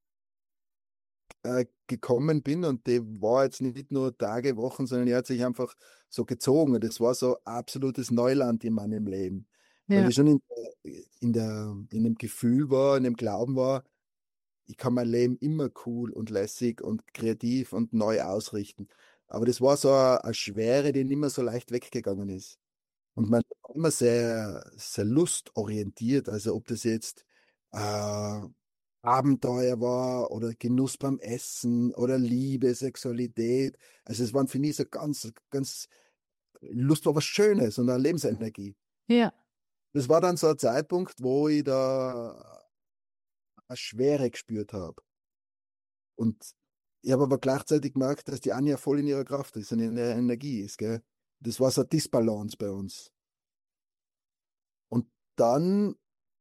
gekommen bin und die war jetzt nicht nur Tage, Wochen, sondern die hat sich einfach so gezogen und das war so absolutes Neuland in meinem Leben, weil ja, ich schon in dem Gefühl war, in dem Glauben war, ich kann mein Leben immer cool und lässig und kreativ und neu ausrichten. Aber das war so eine Schwere, die nicht mehr so leicht weggegangen ist. Und man war immer sehr, sehr lustorientiert, also ob das jetzt Abenteuer war oder Genuss beim Essen oder Liebe, Sexualität. Also es waren für mich so ganz, ganz, Lust war was Schönes und eine Lebensenergie. ja, Das war dann so ein Zeitpunkt, wo ich da eine Schwere gespürt habe. Und ich habe aber gleichzeitig gemerkt, dass die Anja voll in ihrer Kraft ist und in ihrer Energie ist, gell? Das war so eine Disbalance bei uns. Und dann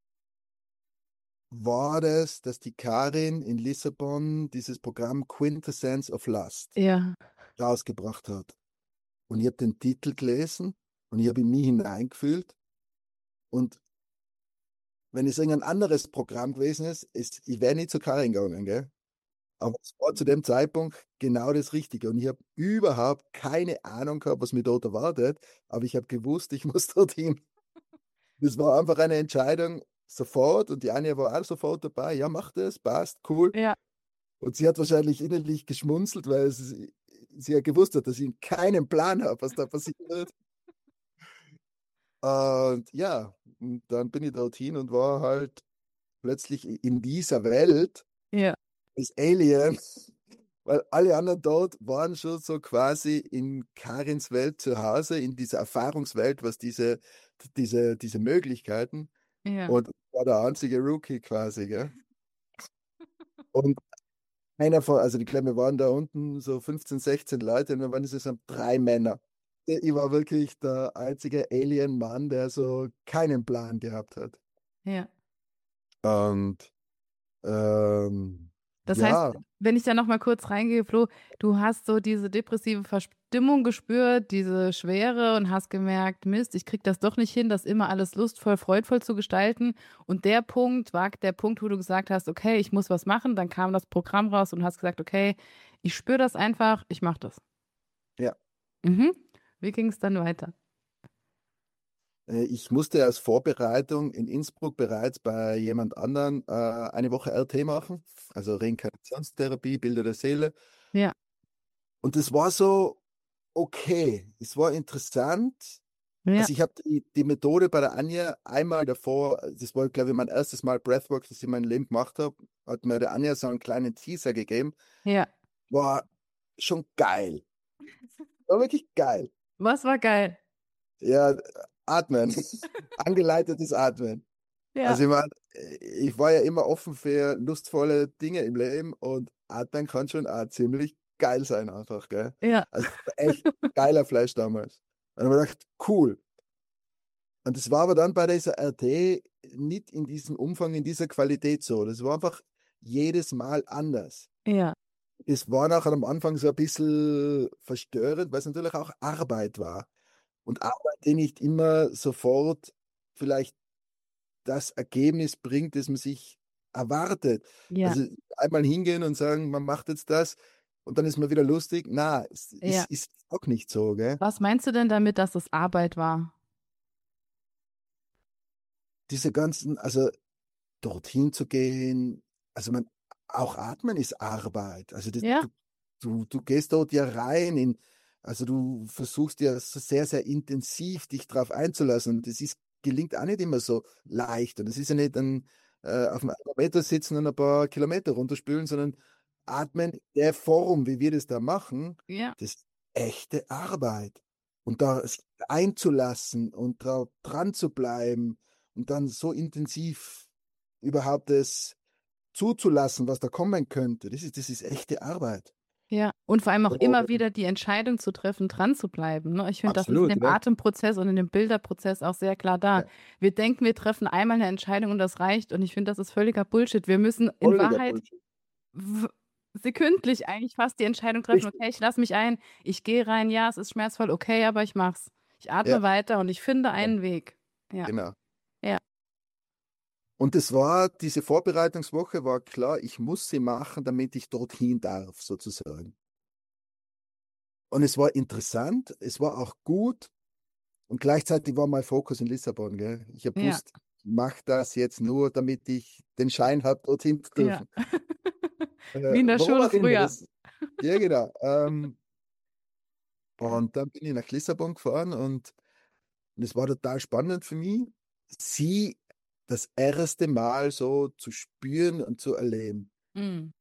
war das, dass die Karin in Lissabon dieses Programm Quintessence of Lust Ja, rausgebracht hat. Und ich habe den Titel gelesen und ich habe in mich hineingefühlt. Und wenn es irgendein anderes Programm gewesen ist, ich wäre nicht zu Karin gegangen, gell? Aber es war zu dem Zeitpunkt genau das Richtige. Und ich habe überhaupt keine Ahnung gehabt, was mir dort erwartet. Aber ich habe gewusst, ich muss dorthin. Das war einfach eine Entscheidung sofort. Und die Anja war auch sofort dabei. Ja, mach das, passt, cool. ja, Und sie hat wahrscheinlich innerlich geschmunzelt, weil sie ja gewusst hat, dass ich keinen Plan habe, was da passiert wird. Und ja, und dann bin ich dorthin und war halt plötzlich in dieser Welt ja, als Alien, weil alle anderen dort waren schon so quasi in Karins Welt zu Hause, in dieser Erfahrungswelt, was diese Möglichkeiten. ja, Und ich war der einzige Rookie quasi, gell? Und einer von, also ich glaube, wir waren da unten so 15, 16 Leute und wir waren insgesamt 3 Männer. Ich war wirklich der einzige Alien-Mann, der so keinen Plan gehabt hat. ja. Und Das heißt, ja, wenn ich da noch mal kurz reingehe, Flo, du hast so diese depressive Verstimmung gespürt, diese Schwere und hast gemerkt, Mist, ich krieg das doch nicht hin, das immer alles lustvoll, freudvoll zu gestalten. Und der Punkt war der Punkt, wo du gesagt hast, okay, ich muss was machen. Dann kam das Programm raus und hast gesagt, okay, ich spüre das einfach, ich mache das. ja. Mhm. Wie ging es dann weiter? Ich musste als Vorbereitung in Innsbruck bereits bei jemand anderen eine Woche RT machen, also Reinkarnationstherapie, Bilder der Seele. Ja, Und es war so okay, es war interessant. ja, Also ich habe die Methode bei der Anja einmal davor, das war, glaube ich, mein erstes Mal Breathwork, das ich in meinem Leben gemacht habe, hat mir der Anja so einen kleinen Teaser gegeben. ja. War schon geil. War wirklich geil. Was war geil? Ja, atmen. Angeleitetes Atmen. Ja, Also ich meine, ich war ja immer offen für lustvolle Dinge im Leben und Atmen kann schon auch ziemlich geil sein einfach, gell? ja, Also echt geiler Fleisch damals. Und dann habe ich gedacht, cool. Und das war aber dann bei dieser RT nicht in diesem Umfang, in dieser Qualität so. Das war einfach jedes Mal anders. ja, Es war nachher am Anfang so ein bisschen verstörend, weil es natürlich auch Arbeit war. Und Arbeit, die nicht immer sofort vielleicht das Ergebnis bringt, das man sich erwartet. ja, Also einmal hingehen und sagen, man macht jetzt das und dann ist man wieder lustig. Na, es ja. ist auch nicht so, gell? Was meinst du denn damit, dass es Arbeit war? Diese ganzen, also dorthin zu gehen, also man, auch atmen ist Arbeit. Also Ja, du gehst dort ja rein in, also du versuchst ja so sehr, sehr intensiv dich drauf einzulassen. Und das gelingt auch nicht immer so leicht. Und es ist ja nicht auf einem Meter sitzen und ein paar Kilometer runterspülen, sondern atmen in der Form, wie wir das da machen, ja. das ist echte Arbeit. Und da sich einzulassen und dran zu bleiben und dann so intensiv überhaupt das zuzulassen, was da kommen könnte, das ist echte Arbeit. Ja, und vor allem auch Oh, immer wieder die Entscheidung zu treffen, dran zu bleiben. Ne? Ich finde, das ist in absolut, dem ja. Atemprozess und in dem Bilderprozess auch sehr klar da. Ja, Wir denken, wir treffen einmal eine Entscheidung und das reicht. Und ich finde, das ist völliger Bullshit. Wir müssen in völliger Wahrheit Bullshit. w- sekündlich eigentlich fast die Entscheidung treffen, Richtig. okay, ich lasse mich ein, ich gehe rein, ja, es ist schmerzvoll, okay, aber ich mach's. Ich atme Ja, weiter und ich finde ja, einen Weg. Ja, genau. ja, Und diese Vorbereitungswoche war klar, ich muss sie machen, damit ich dorthin darf, sozusagen. Und es war interessant, es war auch gut und gleichzeitig war mein Fokus in Lissabon, gell? Ich habe ja, gewusst, ich mache das jetzt nur, damit ich den Schein habe, dorthin zu ja. dürfen. Wie in der Warum Schule auch immer, früher. das, ja genau. Und dann bin ich nach Lissabon gefahren und es war total spannend für mich, sie das erste Mal so zu spüren und zu erleben. Mm.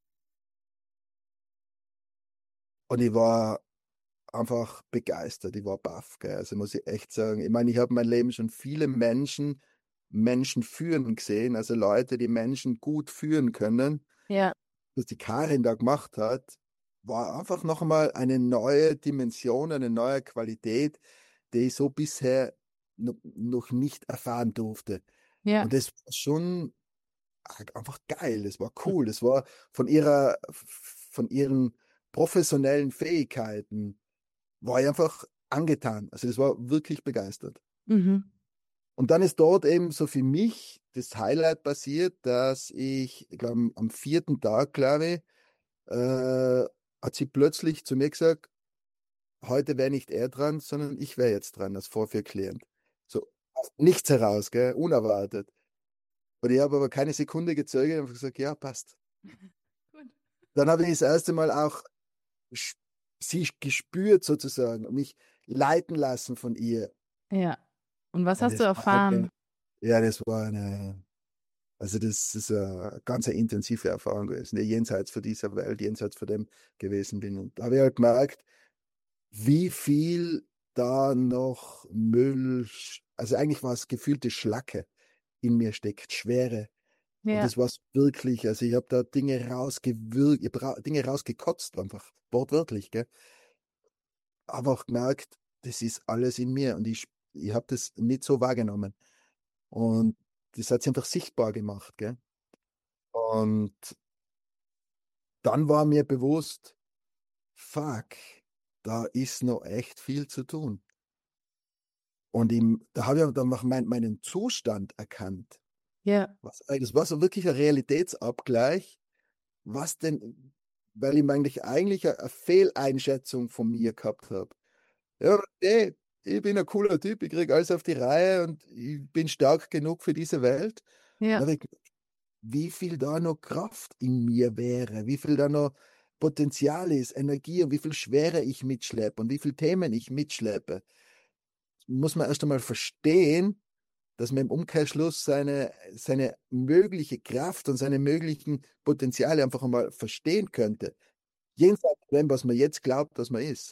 Und ich war einfach begeistert, ich war baff, gell? Also muss ich echt sagen. Ich meine, ich habe mein Leben schon viele Menschen führen gesehen, also Leute, die Menschen gut führen können. Ja, Was die Karin da gemacht hat, war einfach noch einmal eine neue Dimension, eine neue Qualität, die ich so bisher noch nicht erfahren durfte. Ja. Und das war schon einfach geil, das war cool, das war von ihren professionellen Fähigkeiten, war ich einfach angetan. Also das war wirklich begeistert. Mhm. Und dann ist dort eben so für mich das Highlight passiert, dass ich glaube, am vierten Tag, glaube ich, hat sie plötzlich zu mir gesagt, heute wäre nicht er dran, sondern ich wäre jetzt dran als Vorführklient. So aus nichts heraus, gell, unerwartet. Und ich habe aber keine Sekunde gezögert und habe gesagt, ja, passt. Gut. Dann habe ich das erste Mal auch sch- sie gespürt sozusagen und mich leiten lassen von ihr. Ja. Und was Und hast du das war eine, erfahren? ja, also das ist eine ganz eine intensive Erfahrung gewesen, die jenseits von dieser Welt, jenseits von dem gewesen bin. Und da habe ich halt gemerkt, wie viel da noch Müll, also eigentlich war es gefühlte Schlacke in mir steckt, Schwere. Und Ja. das war es wirklich, also ich habe da Dinge rausgewirkt, ich habe Dinge rausgekotzt, einfach wortwörtlich, gell? Aber auch gemerkt, das ist alles in mir und ich habe das nicht so wahrgenommen. Und das hat sich einfach sichtbar gemacht, gell? Und dann war mir bewusst, fuck, da ist noch echt viel zu tun. Und da habe ich dann auch meinen Zustand erkannt. Ja. Das war so wirklich ein Realitätsabgleich, was denn, weil ich eigentlich eine Fehleinschätzung von mir gehabt habe. Ja, ey, ich bin ein cooler Typ, ich kriege alles auf die Reihe und ich bin stark genug für diese Welt. Ja. Da hab ich wie viel da noch Kraft in mir wäre, wie viel da noch Potenzial ist, Energie und wie viel Schwere ich mitschleppe und wie viele Themen ich mitschleppe. Muss man erst einmal verstehen, dass man im Umkehrschluss seine mögliche Kraft und seine möglichen Potenziale einfach einmal verstehen könnte. Jenseits von dem, was man jetzt glaubt, dass man ist.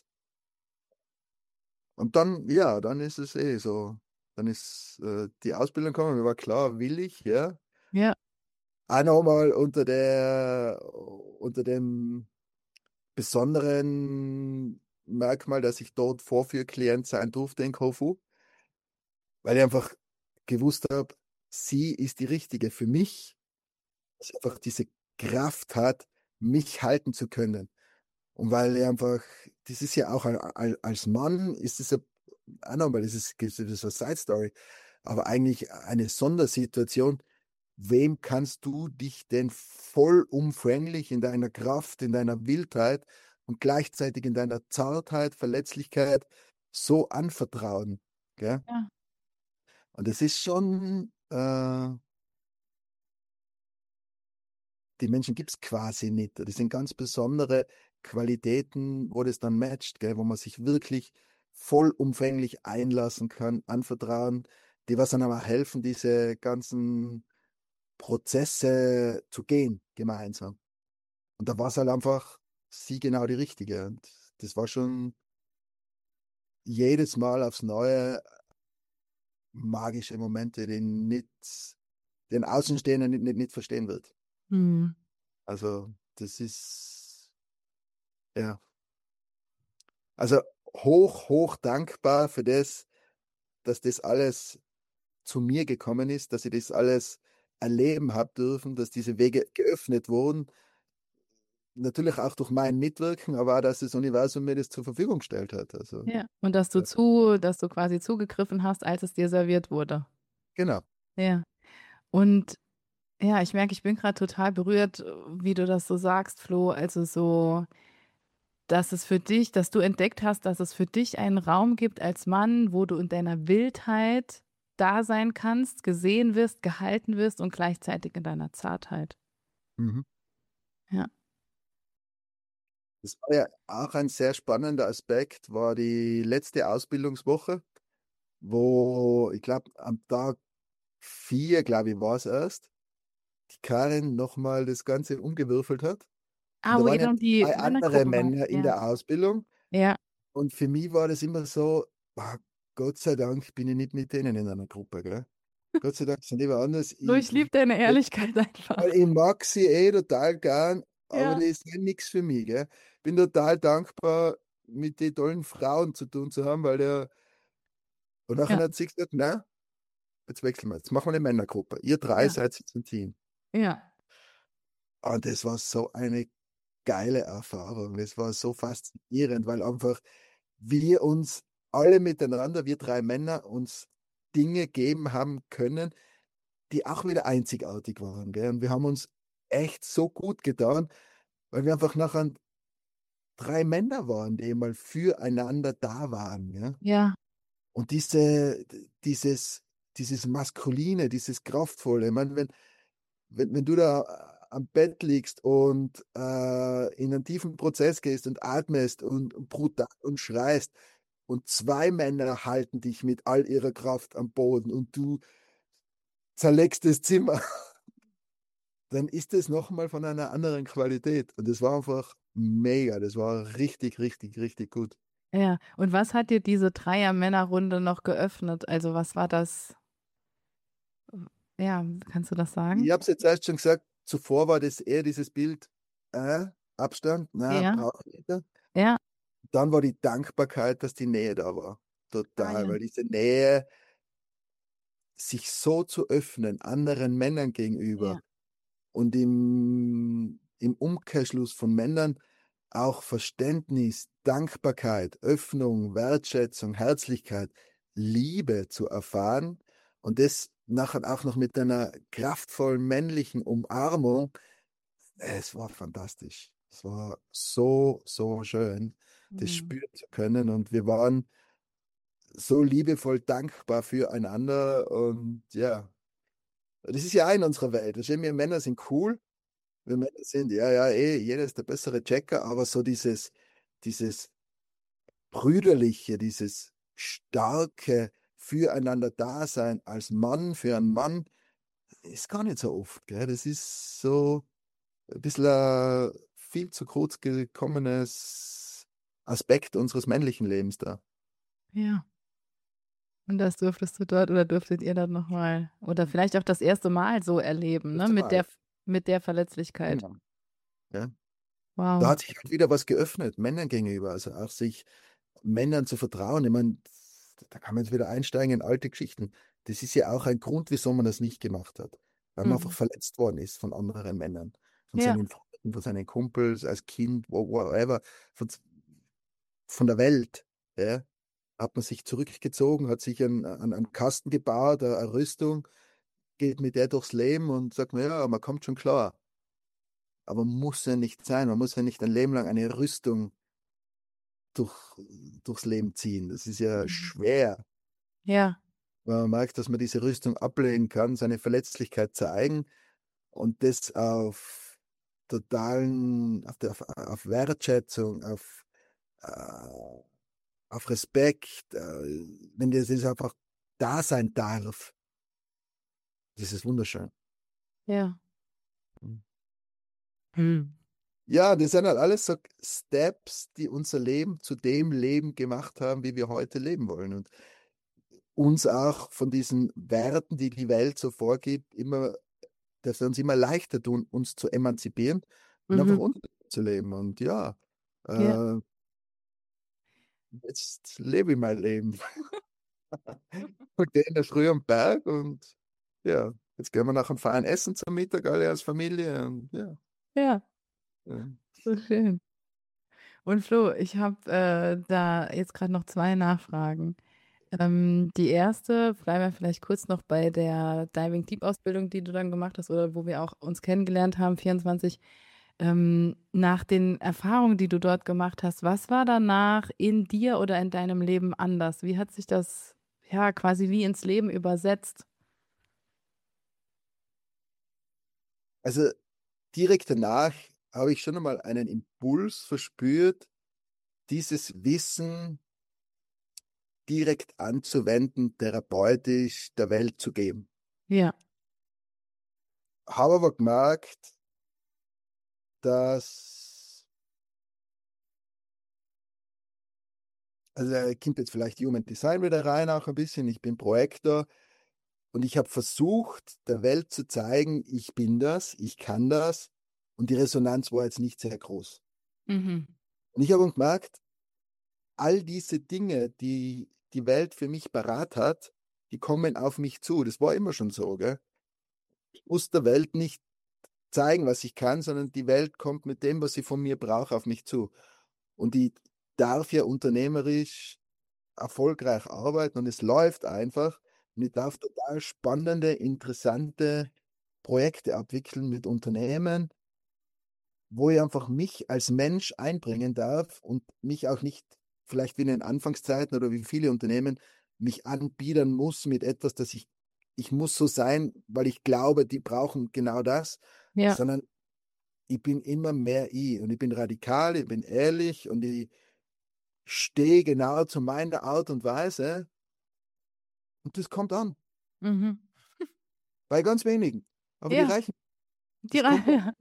Und dann, ja, dann ist es eh so. Dann ist die Ausbildung gekommen, mir war klar, will ich, ja. Ja. Auch nochmal unter dem besonderen Merkmal, dass ich dort Vorführklient sein durfte in Kofu, weil ich einfach gewusst habe, sie ist die Richtige für mich, dass sie einfach diese Kraft hat, mich halten zu können. Und weil ich einfach, das ist ja auch als Mann, ist es ja auch nochmal, das ist eine Side Story, aber eigentlich eine Sondersituation. Wem kannst du dich denn vollumfänglich in deiner Kraft, in deiner Wildheit und gleichzeitig in deiner Zartheit, Verletzlichkeit so anvertrauen? Gell? Ja. Und das ist schon, die Menschen gibt es quasi nicht. Das sind ganz besondere Qualitäten, wo das dann matcht, gell? Wo man sich wirklich vollumfänglich einlassen kann, anvertrauen, die was dann aber helfen, diese ganzen Prozesse zu gehen gemeinsam. Und da war es halt einfach sie genau die Richtige. Und das war schon jedes Mal aufs Neue magische Momente, den Außenstehender nicht verstehen wird. Hm. Also das ist, ja, also hoch dankbar für das, dass das alles zu mir gekommen ist, dass ich das alles erleben habe dürfen, dass diese Wege geöffnet wurden. Natürlich auch durch mein Mitwirken, aber auch, dass das Universum mir das zur Verfügung gestellt hat. Also, Ja. Und ja, dass du quasi zugegriffen hast, als es dir serviert wurde. genau. Ja. Und ja, ich merke, ich bin gerade total berührt, wie du das so sagst, Flo. Also so, dass es für dich, dass du entdeckt hast, dass es für dich einen Raum gibt als Mann, wo du in deiner Wildheit da sein kannst, gesehen wirst, gehalten wirst und gleichzeitig in deiner Zartheit. Mhm. Ja. Das war ja auch ein sehr spannender Aspekt, war die letzte Ausbildungswoche, wo ich glaube, am Tag 4, glaube ich, war es erst, die Karin nochmal das Ganze umgewürfelt hat. Und Ah, da wo ihr waren ja dann die zwei andere Männergruppen habt. Männer in Ja. der Ausbildung. Ja. Und für mich war das immer so, Gott sei Dank bin ich nicht mit denen in einer Gruppe, gell? Gott sei Dank sind die woanders. Flo, ich liebe deine Ehrlichkeit einfach. Weil ich mag sie eh total gern, aber Ja, die sind nichts für mich. Gell? Bin total dankbar, mit den tollen Frauen zu tun zu haben, weil der. Und nachher ja, hat sie gesagt, na, jetzt wechseln wir, jetzt machen wir eine Männergruppe. Ihr drei ja, seid jetzt ein Team. ja, Und das war so eine geile Erfahrung. Das war so faszinierend, weil einfach wir uns alle miteinander, wir drei Männer, uns Dinge geben haben können, die auch wieder einzigartig waren. Gell? Und wir haben uns echt so gut getan, weil wir einfach nachher drei Männer waren, die mal füreinander da waren. Gell? ja, Und dieses Maskuline, dieses Kraftvolle, ich meine, wenn du da am Bett liegst und in einen tiefen Prozess gehst und atmest und brutal und schreist und zwei Männer halten dich mit all ihrer Kraft am Boden und du zerlegst das Zimmer, dann ist es nochmal von einer anderen Qualität. Und das war einfach mega. Das war richtig, richtig, richtig gut. ja. Und was hat dir diese Dreier-Männer-Runde noch geöffnet? Also was war das? Ja, kannst du das sagen? Ich habe es jetzt erst schon gesagt, zuvor war das eher dieses Bild, Abstand, na, Ja, brauche ich nicht. ja, Dann war die Dankbarkeit, dass die Nähe da war. ah, Total, ja, weil diese Nähe, sich so zu öffnen, anderen Männern ja, gegenüber und im Umkehrschluss von Männern auch Verständnis, Dankbarkeit, Öffnung, Wertschätzung, Herzlichkeit, Liebe zu erfahren und das nachher auch noch mit einer kraftvollen männlichen Umarmung. Es war fantastisch. Es war so, so schön, das hm, spüren zu können. Und wir waren so liebevoll dankbar füreinander. Und ja, das ist ja auch in unserer Welt. Verstehen wir Männer sind cool. Wir Männer sind, ja, ja, jeder ist der bessere Checker, aber so dieses Brüderliche, dieses starke Füreinander-Dasein als Mann für einen Mann ist gar nicht so oft. Gell? Das ist so ein bisschen ein viel zu kurz gekommenes Aspekt unseres männlichen Lebens da. ja. Und das durftest du dort oder durftet ihr dann nochmal oder vielleicht auch das erste Mal so erleben, Das ne? ist mal, Mit der Verletzlichkeit. genau. Ja. Da Wow. hat sich halt wieder was geöffnet, Männern gegenüber, also auch sich Männern zu vertrauen. Ich meine, da kann man jetzt wieder einsteigen in alte Geschichten. Das ist ja auch ein Grund, wieso man das nicht gemacht hat. Weil man einfach Mhm. verletzt worden ist von anderen Männern, von Ja, seinen Freunden, von seinen Kumpels, als Kind, whatever, von der Welt. Ja. Hat man sich zurückgezogen, hat sich einen Kasten gebaut, eine Rüstung, geht mit der durchs Leben und sagt, na ja, man kommt schon klar. Aber muss ja nicht sein. Man muss ja nicht ein Leben lang eine Rüstung durch, durchs Leben ziehen. Das ist ja mhm. schwer. Ja, Weil man merkt, dass man diese Rüstung ablegen kann, seine Verletzlichkeit zeigen und das auf Wertschätzung, äh, auf Respekt, wenn das einfach da sein darf, das ist wunderschön. ja. Hm. Ja, das sind halt alles so Steps, die unser Leben zu dem Leben gemacht haben, wie wir heute leben wollen. Und uns auch von diesen Werten, die die Welt so vorgibt, dass wir uns immer leichter tun, uns zu emanzipieren und einfach Mhm. uns zu leben. Und ja, Ja, äh, jetzt lebe ich mein Leben. Und gehe in der Früh am Berg und ja, jetzt gehen wir nach einem feinen Essen zum Mittag, alle als Familie. Und ja, ja, ja. so schön. Und Flo, ich habe da jetzt gerade noch zwei Nachfragen. Die erste, bleiben wir vielleicht kurz noch bei der Diving Deep Ausbildung, die du dann gemacht hast oder wo wir auch uns kennengelernt haben, 24. Nach den Erfahrungen, die du dort gemacht hast, was war danach in dir oder in deinem Leben anders? Wie hat sich das, ja, quasi wie ins Leben übersetzt? Also direkt danach habe ich schon einmal einen Impuls verspürt, dieses Wissen direkt anzuwenden, therapeutisch der Welt zu geben. Ja, Habe aber gemerkt, dass, also da kommt jetzt vielleicht Human Design wieder rein, auch ein bisschen. Ich bin Projektor und ich habe versucht, der Welt zu zeigen, ich bin das, ich kann das und die Resonanz war jetzt nicht sehr groß. Mhm. Und ich habe gemerkt, all diese Dinge, die die Welt für mich parat hat, die kommen auf mich zu. Das war immer schon so, gell? Ich muss der Welt nicht zeigen, was ich kann, sondern die Welt kommt mit dem, was sie von mir braucht, auf mich zu. Und die darf ja unternehmerisch erfolgreich arbeiten und es läuft einfach. Und ich darf total spannende, interessante Projekte abwickeln mit Unternehmen, wo ich einfach mich als Mensch einbringen darf und mich auch nicht vielleicht wie in den Anfangszeiten oder wie viele Unternehmen mich anbiedern muss mit etwas, dass ich muss so sein, weil ich glaube, die brauchen genau das, Ja. sondern ich bin immer mehr ich und ich bin radikal, ich bin ehrlich und ich stehe genau zu meiner Art und Weise und das kommt an, Mhm. bei ganz wenigen. Aber die Ja. reichen. Die Das kommt bei Reihe.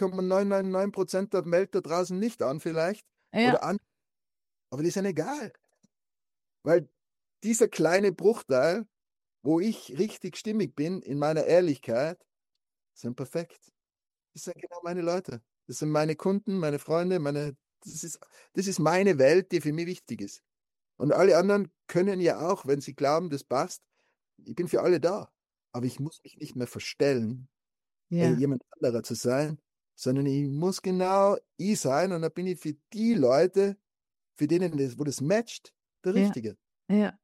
99,999% der Welt da draußen nicht an vielleicht Ja. oder an, aber die sind egal, weil dieser kleine Bruchteil, wo ich richtig stimmig bin in meiner Ehrlichkeit, sind perfekt. Das sind genau meine Leute. Das sind meine Kunden, meine Freunde, das ist meine Welt, die für mich wichtig ist. Und alle anderen können ja auch, wenn sie glauben, das passt, ich bin für alle da. Aber ich muss mich nicht mehr verstellen, Ja. jemand anderer zu sein, sondern ich muss genau ich sein und dann bin ich für die Leute, für denen das, wo das matcht, der Ja. Richtige. Ja.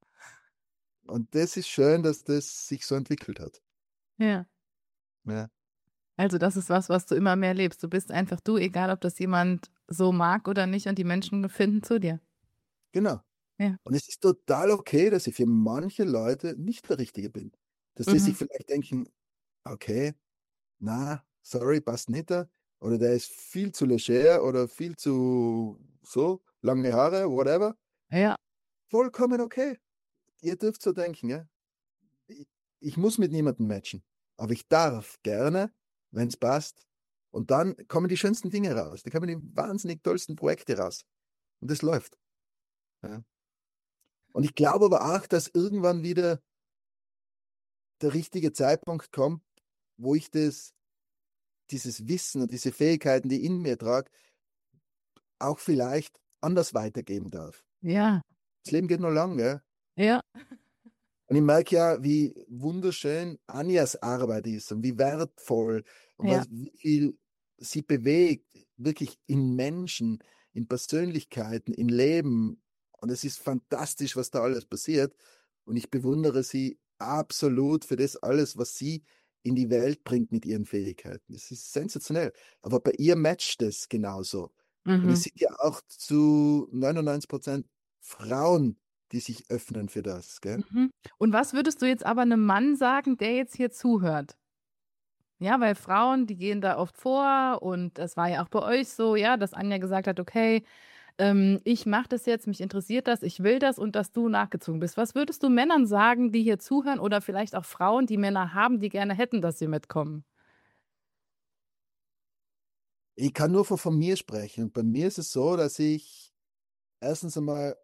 Und das ist schön, dass das sich so entwickelt hat. Ja. Ja, Also das ist was, was du immer mehr lebst. Du bist einfach du, egal ob das jemand so mag oder nicht, und die Menschen finden zu dir. genau. Ja. Und es ist total okay, dass ich für manche Leute nicht der Richtige bin. Dass die sich Mhm. vielleicht denken, okay, na, sorry, passt nicht da. Oder der ist viel zu leger oder viel zu so, lange Haare, whatever. Ja. Vollkommen okay. Ihr dürft so denken, ja. Ich, ich muss mit niemandem matchen. Aber ich darf gerne, wenn es passt. Und dann kommen die schönsten Dinge raus. Da kommen die wahnsinnig tollsten Projekte raus. Und das läuft. Ja. Und ich glaube aber auch, dass irgendwann wieder der richtige Zeitpunkt kommt, wo ich dieses Wissen und diese Fähigkeiten, die ich in mir trage, auch vielleicht anders weitergeben darf. Ja. Das Leben geht noch lang, gell? Ja. Und ich merke ja, wie wunderschön Anjas Arbeit ist und wie wertvoll und Ja. wie viel sie bewegt, wirklich in Menschen, in Persönlichkeiten, in Leben. Und es ist fantastisch, was da alles passiert. Und ich bewundere sie absolut für das alles, was sie in die Welt bringt mit ihren Fähigkeiten. Es ist sensationell. Aber bei ihr matcht es genauso. Und es Mhm. sind ja auch zu 99% Frauen, die sich öffnen für das, gell? Mhm. Und was würdest du jetzt aber einem Mann sagen, der jetzt hier zuhört? Ja, weil Frauen, die gehen da oft vor, und das war ja auch bei euch so, ja, dass Anja gesagt hat, okay, ich mache das jetzt, mich interessiert das, ich will das, und dass du nachgezogen bist. Was würdest du Männern sagen, die hier zuhören, oder vielleicht auch Frauen, die Männer haben, die gerne hätten, dass sie mitkommen? Ich kann nur von mir sprechen. Und bei mir ist es so, dass ich erstens einmal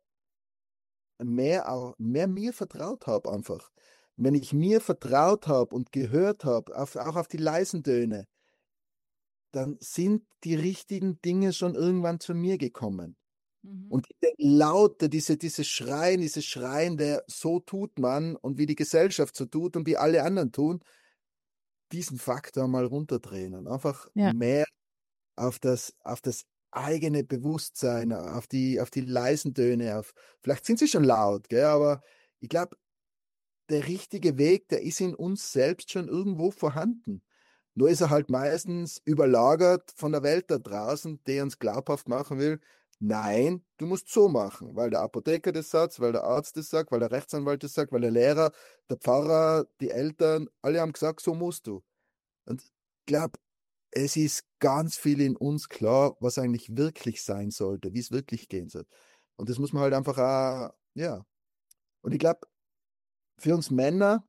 mehr mir vertraut habe einfach. Wenn ich mir vertraut habe und gehört habe, auch auf die leisen Töne, dann sind die richtigen Dinge schon irgendwann zu mir gekommen. Mhm. Und diese Laute, dieses Schreien, der so tut man und wie die Gesellschaft so tut und wie alle anderen tun, diesen Faktor mal runterdrehen und einfach Ja. mehr auf das eigene Bewusstsein, auf die leisen Töne, vielleicht sind sie schon laut, gell, aber ich glaube, der richtige Weg, der ist in uns selbst schon irgendwo vorhanden. Nur ist er halt meistens überlagert von der Welt da draußen, die uns glaubhaft machen will, nein, du musst so machen, weil der Apotheker das sagt, weil der Arzt das sagt, weil der Rechtsanwalt das sagt, weil der Lehrer, der Pfarrer, die Eltern, alle haben gesagt, so musst du. Und ich glaube, es ist ganz viel in uns klar, was eigentlich wirklich sein sollte, wie es wirklich gehen soll. Und das muss man halt einfach auch, ja. Und ich glaube, für uns Männer,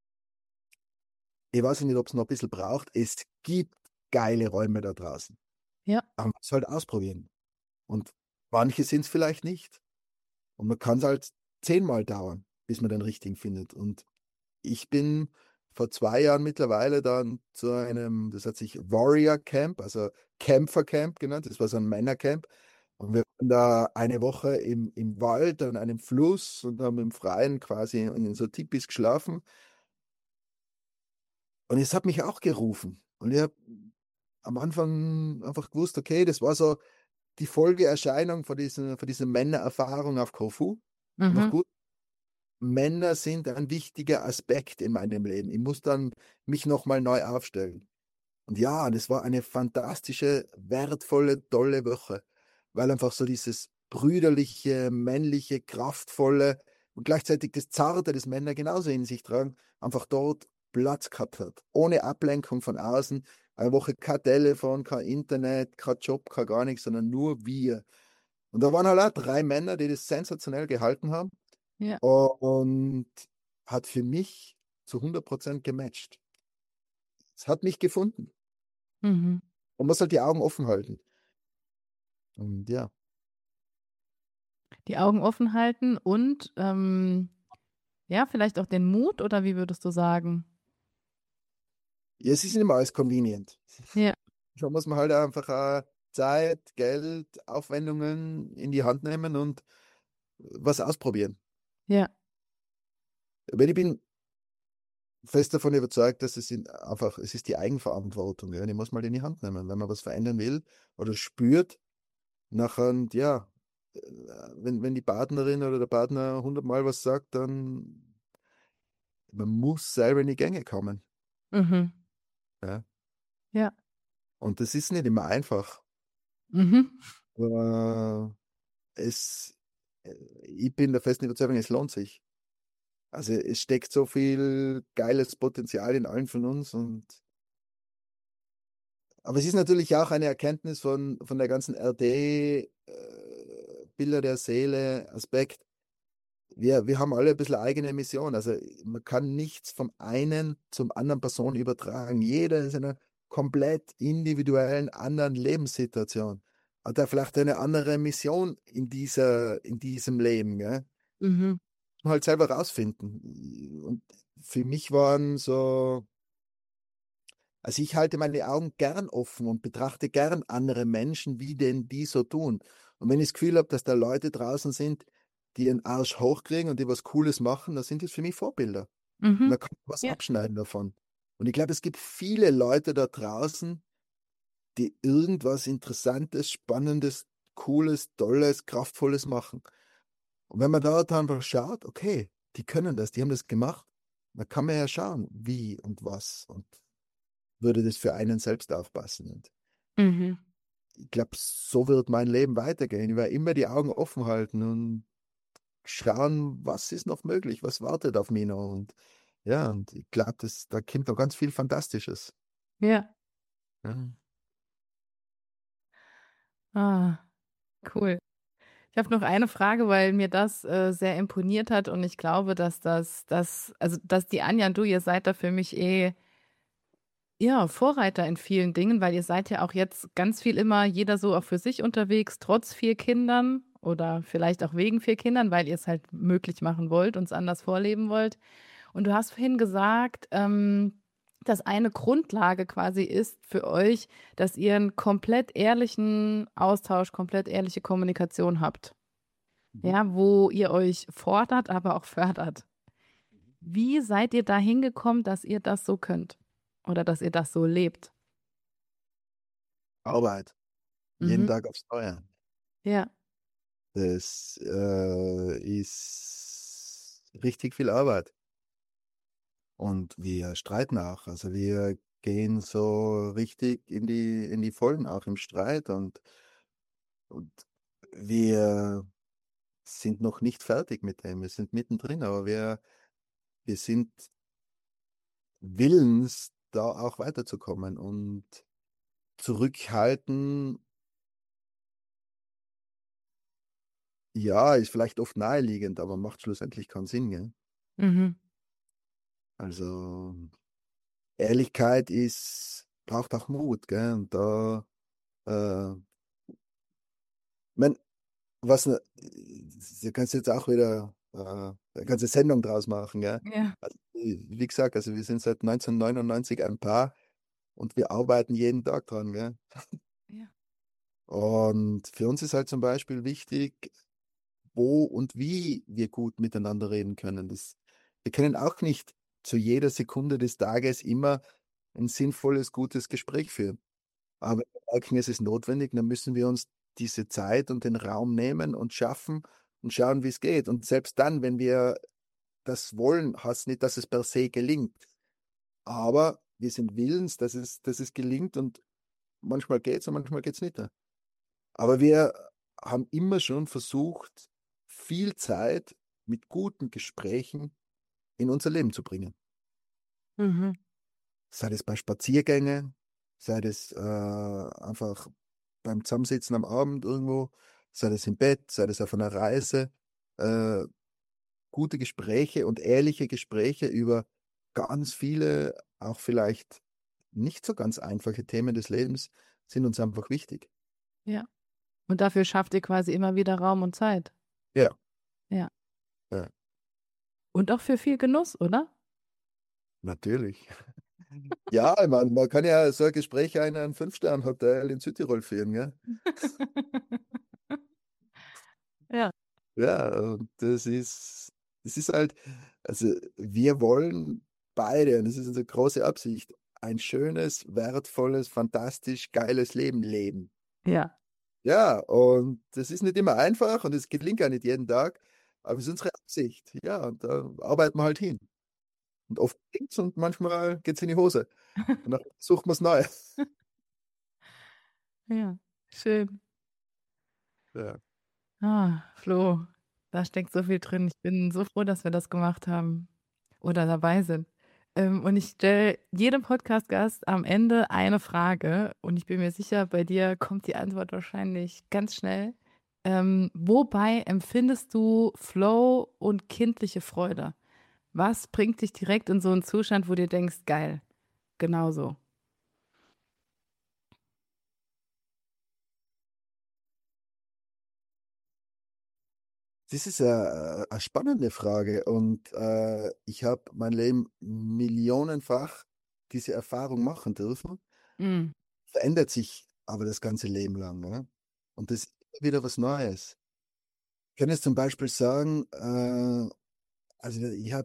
ich weiß nicht, ob es noch ein bisschen braucht, es gibt geile Räume da draußen. Ja. Aber man muss es halt ausprobieren. Und manche sind es vielleicht nicht. Und man kann es halt 10-mal dauern, bis man den richtigen findet. Und ich bin vor 2 Jahren mittlerweile dann zu einem, das hat sich Warrior Camp, also Kämpfercamp genannt. Das war so ein Männercamp. Und wir waren da eine Woche im Wald an einem Fluss und haben im Freien quasi in so Tipis geschlafen. Und es hat mich auch gerufen. Und ich habe am Anfang einfach gewusst, okay, das war so die Folgeerscheinung von dieser Männererfahrung auf Korfu. Einfach Mhm. gut. Männer sind ein wichtiger Aspekt in meinem Leben. Ich muss dann mich nochmal neu aufstellen. Und ja, das war eine fantastische, wertvolle, tolle Woche, weil einfach so dieses brüderliche, männliche, kraftvolle und gleichzeitig das Zarte, das Männer genauso in sich tragen, einfach dort Platz gehabt hat. Ohne Ablenkung von außen. Eine Woche kein Telefon, kein Internet, kein Job, kein gar nichts, sondern nur wir. Und da waren halt auch 3 Männer, die das sensationell gehalten haben Ja. und hat für mich zu 100% gematcht. Es hat mich gefunden. Mhm. Man muss halt die Augen offen halten. Und ja, Die Augen offen halten und ja, vielleicht auch den Mut, oder wie würdest du sagen? ja, es ist nicht immer alles convenient. Ja, Schon muss man halt einfach Zeit, Geld, Aufwendungen in die Hand nehmen und was ausprobieren. ja. Weil ich bin fest davon überzeugt, dass es ist die Eigenverantwortung. Ja? Die muss man halt in die Hand nehmen. Wenn man was verändern will oder spürt, nachher, ja, wenn die Partnerin oder der Partner 100-mal was sagt, dann man muss selber in die Gänge kommen. Mhm. Ja? Ja. Und das ist nicht immer einfach. Mhm. Aber ich bin der festen Überzeugung, es lohnt sich. Also es steckt so viel geiles Potenzial in allen von uns. Aber es ist natürlich auch eine Erkenntnis von der ganzen RD, Bilder der Seele, Aspekt. Wir haben alle ein bisschen eigene Mission. Also man kann nichts vom einen zum anderen Person übertragen. Jeder ist in einer komplett individuellen anderen Lebenssituation. Hat er vielleicht eine andere Mission in diesem Leben, gell? Mhm. Man halt selber rausfinden. Und für mich waren so, also ich halte meine Augen gern offen und betrachte gern andere Menschen, wie denn die so tun. Und wenn ich das Gefühl habe, dass da Leute draußen sind, die ihren Arsch hochkriegen und die was Cooles machen, dann sind das für mich Vorbilder. Und Mhm. da kann man was Ja. abschneiden davon. Und ich glaube, es gibt viele Leute da draußen, die irgendwas Interessantes, Spannendes, Cooles, Tolles, Kraftvolles machen. Und wenn man da dann einfach schaut, okay, die können das, die haben das gemacht, dann kann man ja schauen, wie und was und würde das für einen selbst aufpassen. Und Mhm. ich glaube, so wird mein Leben weitergehen. Ich werde immer die Augen offen halten und schauen, was ist noch möglich, was wartet auf mich noch. Und ja, und ich glaube, da kommt noch ganz viel Fantastisches. Ja. Ja. Ah, cool. Ich habe noch eine Frage, weil mir das sehr imponiert hat und ich glaube, also dass die Anja und du, ihr seid da für mich ja, Vorreiter in vielen Dingen, weil ihr seid ja auch jetzt ganz viel immer jeder so auch für sich unterwegs, trotz 4 Kindern oder vielleicht auch wegen 4 Kindern, weil ihr es halt möglich machen wollt, uns anders vorleben wollt. Und du hast vorhin gesagt, dass eine Grundlage quasi ist für euch, dass ihr einen komplett ehrlichen Austausch, komplett ehrliche Kommunikation habt. Mhm. Ja, wo ihr euch fordert, aber auch fördert. Wie seid ihr da hingekommen, dass ihr das so könnt? Oder dass ihr das so lebt? Arbeit, jeden Mhm. Tag aufs Neue. Ja. Das ist richtig viel Arbeit. Und wir streiten auch. Also wir gehen so richtig in die Vollen auch im Streit und wir sind noch nicht fertig mit dem. Wir sind mittendrin, aber wir sind willens, da auch weiterzukommen und zurückhalten, ja, ist vielleicht oft naheliegend, aber macht schlussendlich keinen Sinn, gell? Mhm. Also Ehrlichkeit braucht auch Mut, gell? Und da, äh, mein, du kannst jetzt auch wieder eine ganze Sendung draus machen, gell? Ja. Also wie gesagt, also wir sind seit 1999 ein Paar und wir arbeiten jeden Tag dran, gell? Ja. Und für uns ist halt zum Beispiel wichtig, wo und wie wir gut miteinander reden können. Wir können auch nicht zu jeder Sekunde des Tages immer ein sinnvolles, gutes Gespräch führen. Aber wenn wir merken, es ist notwendig, dann müssen wir uns diese Zeit und den Raum nehmen und schaffen und schauen, wie es geht. Und selbst dann, wenn wir das wollen, heißt nicht, dass es per se gelingt. Aber wir sind willens, dass es gelingt und manchmal geht es und manchmal geht es nicht. Aber wir haben immer schon versucht, viel Zeit mit guten Gesprächen in unser Leben zu bringen. Mhm. Sei das bei Spaziergängen, sei das einfach beim Zusammensitzen am Abend irgendwo, sei das im Bett, sei das auf einer Reise. Äh, Gute Gespräche und ehrliche Gespräche über ganz viele, auch vielleicht nicht so ganz einfache Themen des Lebens sind uns einfach wichtig. Ja. Und dafür schafft ihr quasi immer wieder Raum und Zeit. Ja, Ja. ja, Und auch für viel Genuss, oder? natürlich. Ja, ich meine, man kann ja so ein Gespräch in einem Fünf-Sterne-Hotel in Südtirol führen, gell? Ja. Ja, und das ist halt, also wir wollen beide, und das ist unsere große Absicht, ein schönes, wertvolles, fantastisch geiles Leben leben. Ja. Ja, und das ist nicht immer einfach und es gelingt auch nicht jeden Tag, aber es ist unsere Absicht. Ja, und da arbeiten wir halt hin. Und oft gelingt es und manchmal geht es in die Hose. Und dann suchen wir es neu. Ja. Schön. Ja. Flo, da steckt so viel drin. Ich bin so froh, dass wir das gemacht haben oder dabei sind. Und ich stelle jedem Podcast-Gast am Ende eine Frage und ich bin mir sicher, bei dir kommt die Antwort wahrscheinlich ganz schnell. Wobei empfindest du Flow und kindliche Freude? Was bringt dich direkt in so einen Zustand, wo du denkst, geil, genau so? Das ist eine spannende Frage und ich habe mein Leben millionenfach diese Erfahrung machen dürfen. Mm, Verändert sich aber das ganze Leben lang. Ne? Und das ist immer wieder was Neues. Ich kann jetzt zum Beispiel sagen, also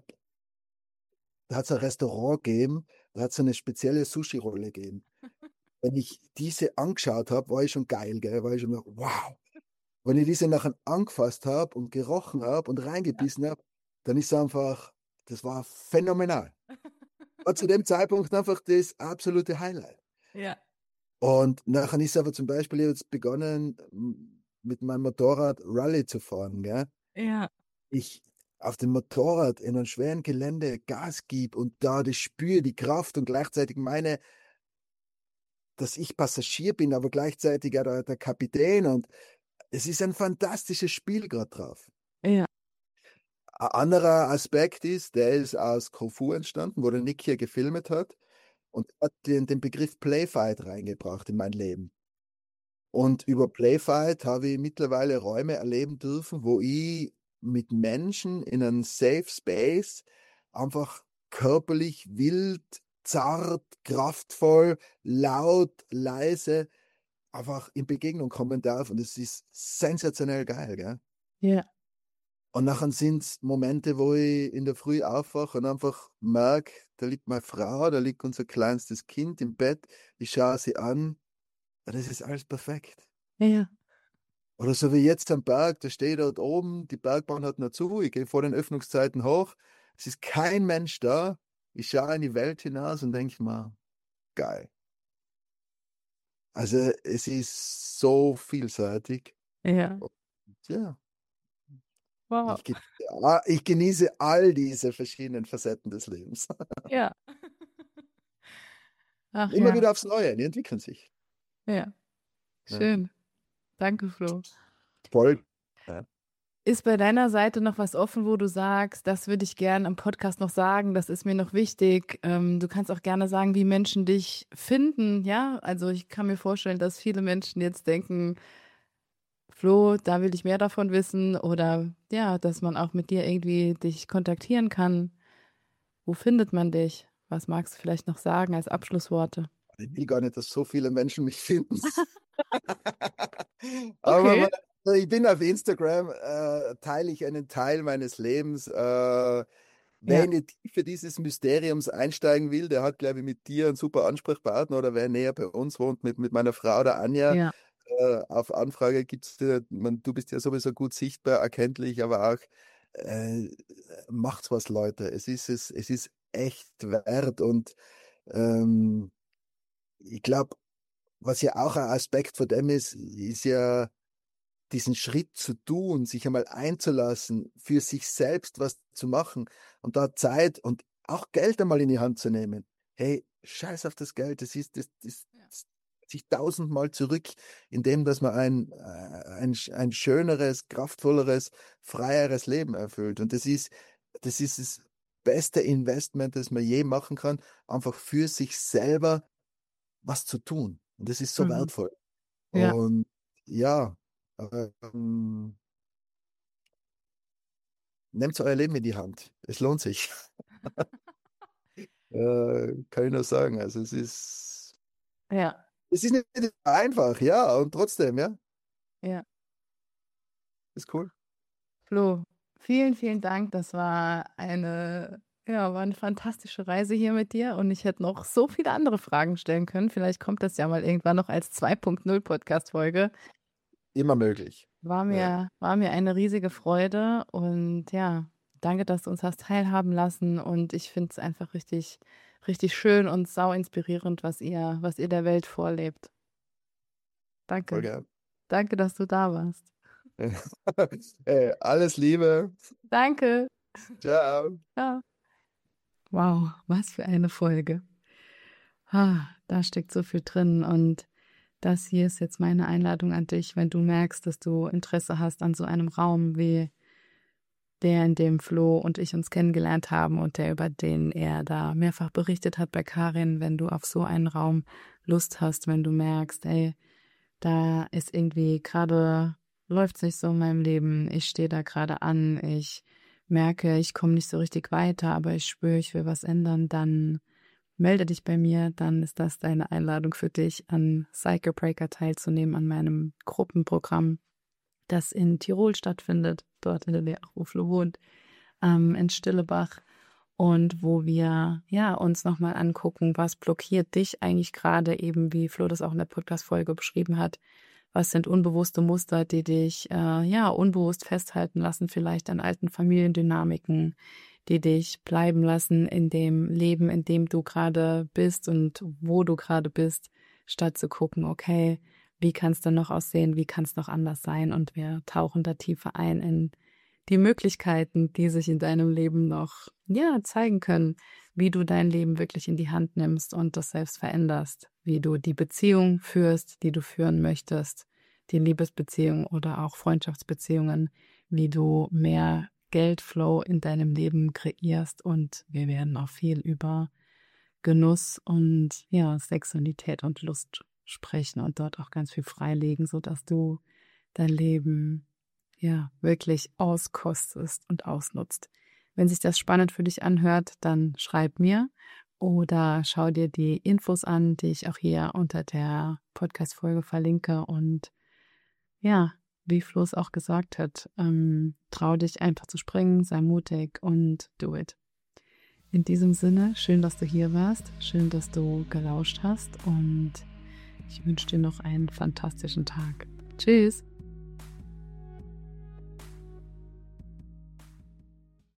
da hat es ein Restaurant gegeben, da hat es eine spezielle Sushi-Rolle gegeben. Wenn ich diese angeschaut habe, war ich schon geil, gell? War ich schon, wow. Wenn ich diese nachher angefasst habe und gerochen habe und reingebissen habe, dann ist es einfach, das war phänomenal. War zu dem Zeitpunkt einfach das absolute Highlight. ja, Und nachher ist aber zum Beispiel jetzt begonnen, mit meinem Motorrad Rallye zu fahren. Gell? ja, Ich auf dem Motorrad in einem schweren Gelände Gas gebe und da das spüre, die Kraft und gleichzeitig meine, dass ich Passagier bin, aber gleichzeitig auch der Kapitän. Und es ist ein fantastisches Spiel gerade drauf. ja, Ein anderer Aspekt ist, der ist aus Corfu entstanden, wo der Nick hier gefilmt hat und hat den Begriff Playfight reingebracht in mein Leben. Und über Playfight habe ich mittlerweile Räume erleben dürfen, wo ich mit Menschen in einem Safe Space einfach körperlich wild, zart, kraftvoll, laut, leise einfach in Begegnung kommen darf. Und es ist sensationell geil, gell? ja, Und nachher sind es Momente, wo ich in der Früh aufwache und einfach merke, da liegt meine Frau, da liegt unser kleinstes Kind im Bett, ich schaue sie an, ja, das ist alles perfekt. ja, Oder so wie jetzt am Berg, da stehe ich dort oben, die Bergbahn hat noch zu, ich gehe vor den Öffnungszeiten hoch, es ist kein Mensch da, ich schaue in die Welt hinaus und denke mir, geil. Also es ist so vielseitig. ja. Und ja, Wow. ich genieße all diese verschiedenen Facetten des Lebens. Ja. Ach Immer ja, wieder aufs Neue, die entwickeln sich. ja. Ja. Schön. Danke, Flo. Voll. Ja. Ist bei deiner Seite noch was offen, wo du sagst, das würde ich gerne am Podcast noch sagen, das ist mir noch wichtig. Du kannst auch gerne sagen, wie Menschen dich finden, ja? Also ich kann mir vorstellen, dass viele Menschen jetzt denken, Flo, da will ich mehr davon wissen oder ja, dass man auch mit dir irgendwie dich kontaktieren kann. Wo findet man dich? Was magst du vielleicht noch sagen als Abschlussworte? Ich will gar nicht, dass so viele Menschen mich finden. Aber Okay. ich bin auf Instagram, teile ich einen Teil meines Lebens. Wer Ja, in die Tiefe dieses Mysteriums einsteigen will, der hat, glaube ich, mit dir einen super Ansprechpartner, oder wer näher bei uns wohnt, mit meiner Frau, der Anja. ja. Auf Anfrage gibt es, du bist ja sowieso gut sichtbar, erkenntlich, aber auch äh, macht's was, Leute. Es ist echt wert. Und ähm, ich glaube, was ja auch ein Aspekt von dem ist, ist ja diesen Schritt zu tun, sich einmal einzulassen, für sich selbst was zu machen und da Zeit und auch Geld einmal in die Hand zu nehmen. Hey, scheiß auf das Geld, das sich tausendmal zurück, indem dass man ein schöneres, kraftvolleres, freieres Leben erfüllt. Und das ist das beste Investment, das man je machen kann, einfach für sich selber was zu tun. Und das ist so Mhm. wertvoll. Ja, Und ja, ähm, nehmt euer Leben in die Hand. Es lohnt sich. Kann ich nur sagen. Also ja, es ist nicht einfach, ja, und trotzdem, ja, ja. ist cool. Flo, vielen, vielen Dank. Das war eine fantastische Reise hier mit dir und ich hätte noch so viele andere Fragen stellen können. Vielleicht kommt das ja mal irgendwann noch als 2.0 Podcast-Folge. Immer möglich. Ja, War mir eine riesige Freude und ja, danke, dass du uns hast teilhaben lassen und ich finde es einfach richtig, richtig schön und sau inspirierend, was ihr der Welt vorlebt. voll Danke. gern. Danke, dass du da warst. Alles Liebe. Danke. Ciao. Ja. Wow, was für eine Folge. Da steckt so viel drin und das hier ist jetzt meine Einladung an dich, wenn du merkst, dass du Interesse hast an so einem Raum wie der, in dem Flo und ich uns kennengelernt haben und der, über den er da mehrfach berichtet hat bei Karin, wenn du auf so einen Raum Lust hast, wenn du merkst, ey, da ist irgendwie gerade, läuft es nicht so in meinem Leben, ich stehe da gerade an, ich merke, ich komme nicht so richtig weiter, aber ich spüre, ich will was ändern, dann melde dich bei mir, dann ist das deine Einladung für dich, an Cycle Breaker teilzunehmen, an meinem Gruppenprogramm, das in Tirol stattfindet, dort in der Nähe, wo Flo wohnt, in Stillebach. Und wo wir ja uns nochmal angucken, was blockiert dich eigentlich gerade, eben wie Flo das auch in der Podcast-Folge beschrieben hat. Was sind unbewusste Muster, die dich ja unbewusst festhalten lassen, vielleicht an alten Familiendynamiken, die dich bleiben lassen in dem Leben, in dem du gerade bist und wo du gerade bist, statt zu gucken, okay, wie kann es denn noch aussehen, wie kann es noch anders sein? Und wir tauchen da tiefer ein in die Möglichkeiten, die sich in deinem Leben noch, ja, zeigen können, wie du dein Leben wirklich in die Hand nimmst und das selbst veränderst, wie du die Beziehung führst, die du führen möchtest, die Liebesbeziehung oder auch Freundschaftsbeziehungen, wie du mehr Geldflow in deinem Leben kreierst und wir werden auch viel über Genuss und ja, Sexualität und Lust sprechen und dort auch ganz viel freilegen, sodass du dein Leben ja wirklich auskostest und ausnutzt. Wenn sich das spannend für dich anhört, dann schreib mir oder schau dir die Infos an, die ich auch hier unter der Podcast-Folge verlinke. Und ja, wie Flo es auch gesagt hat, trau dich einfach zu springen, sei mutig und do it. In diesem Sinne, schön, dass du hier warst, schön, dass du gelauscht hast und ich wünsche dir noch einen fantastischen Tag. Tschüss!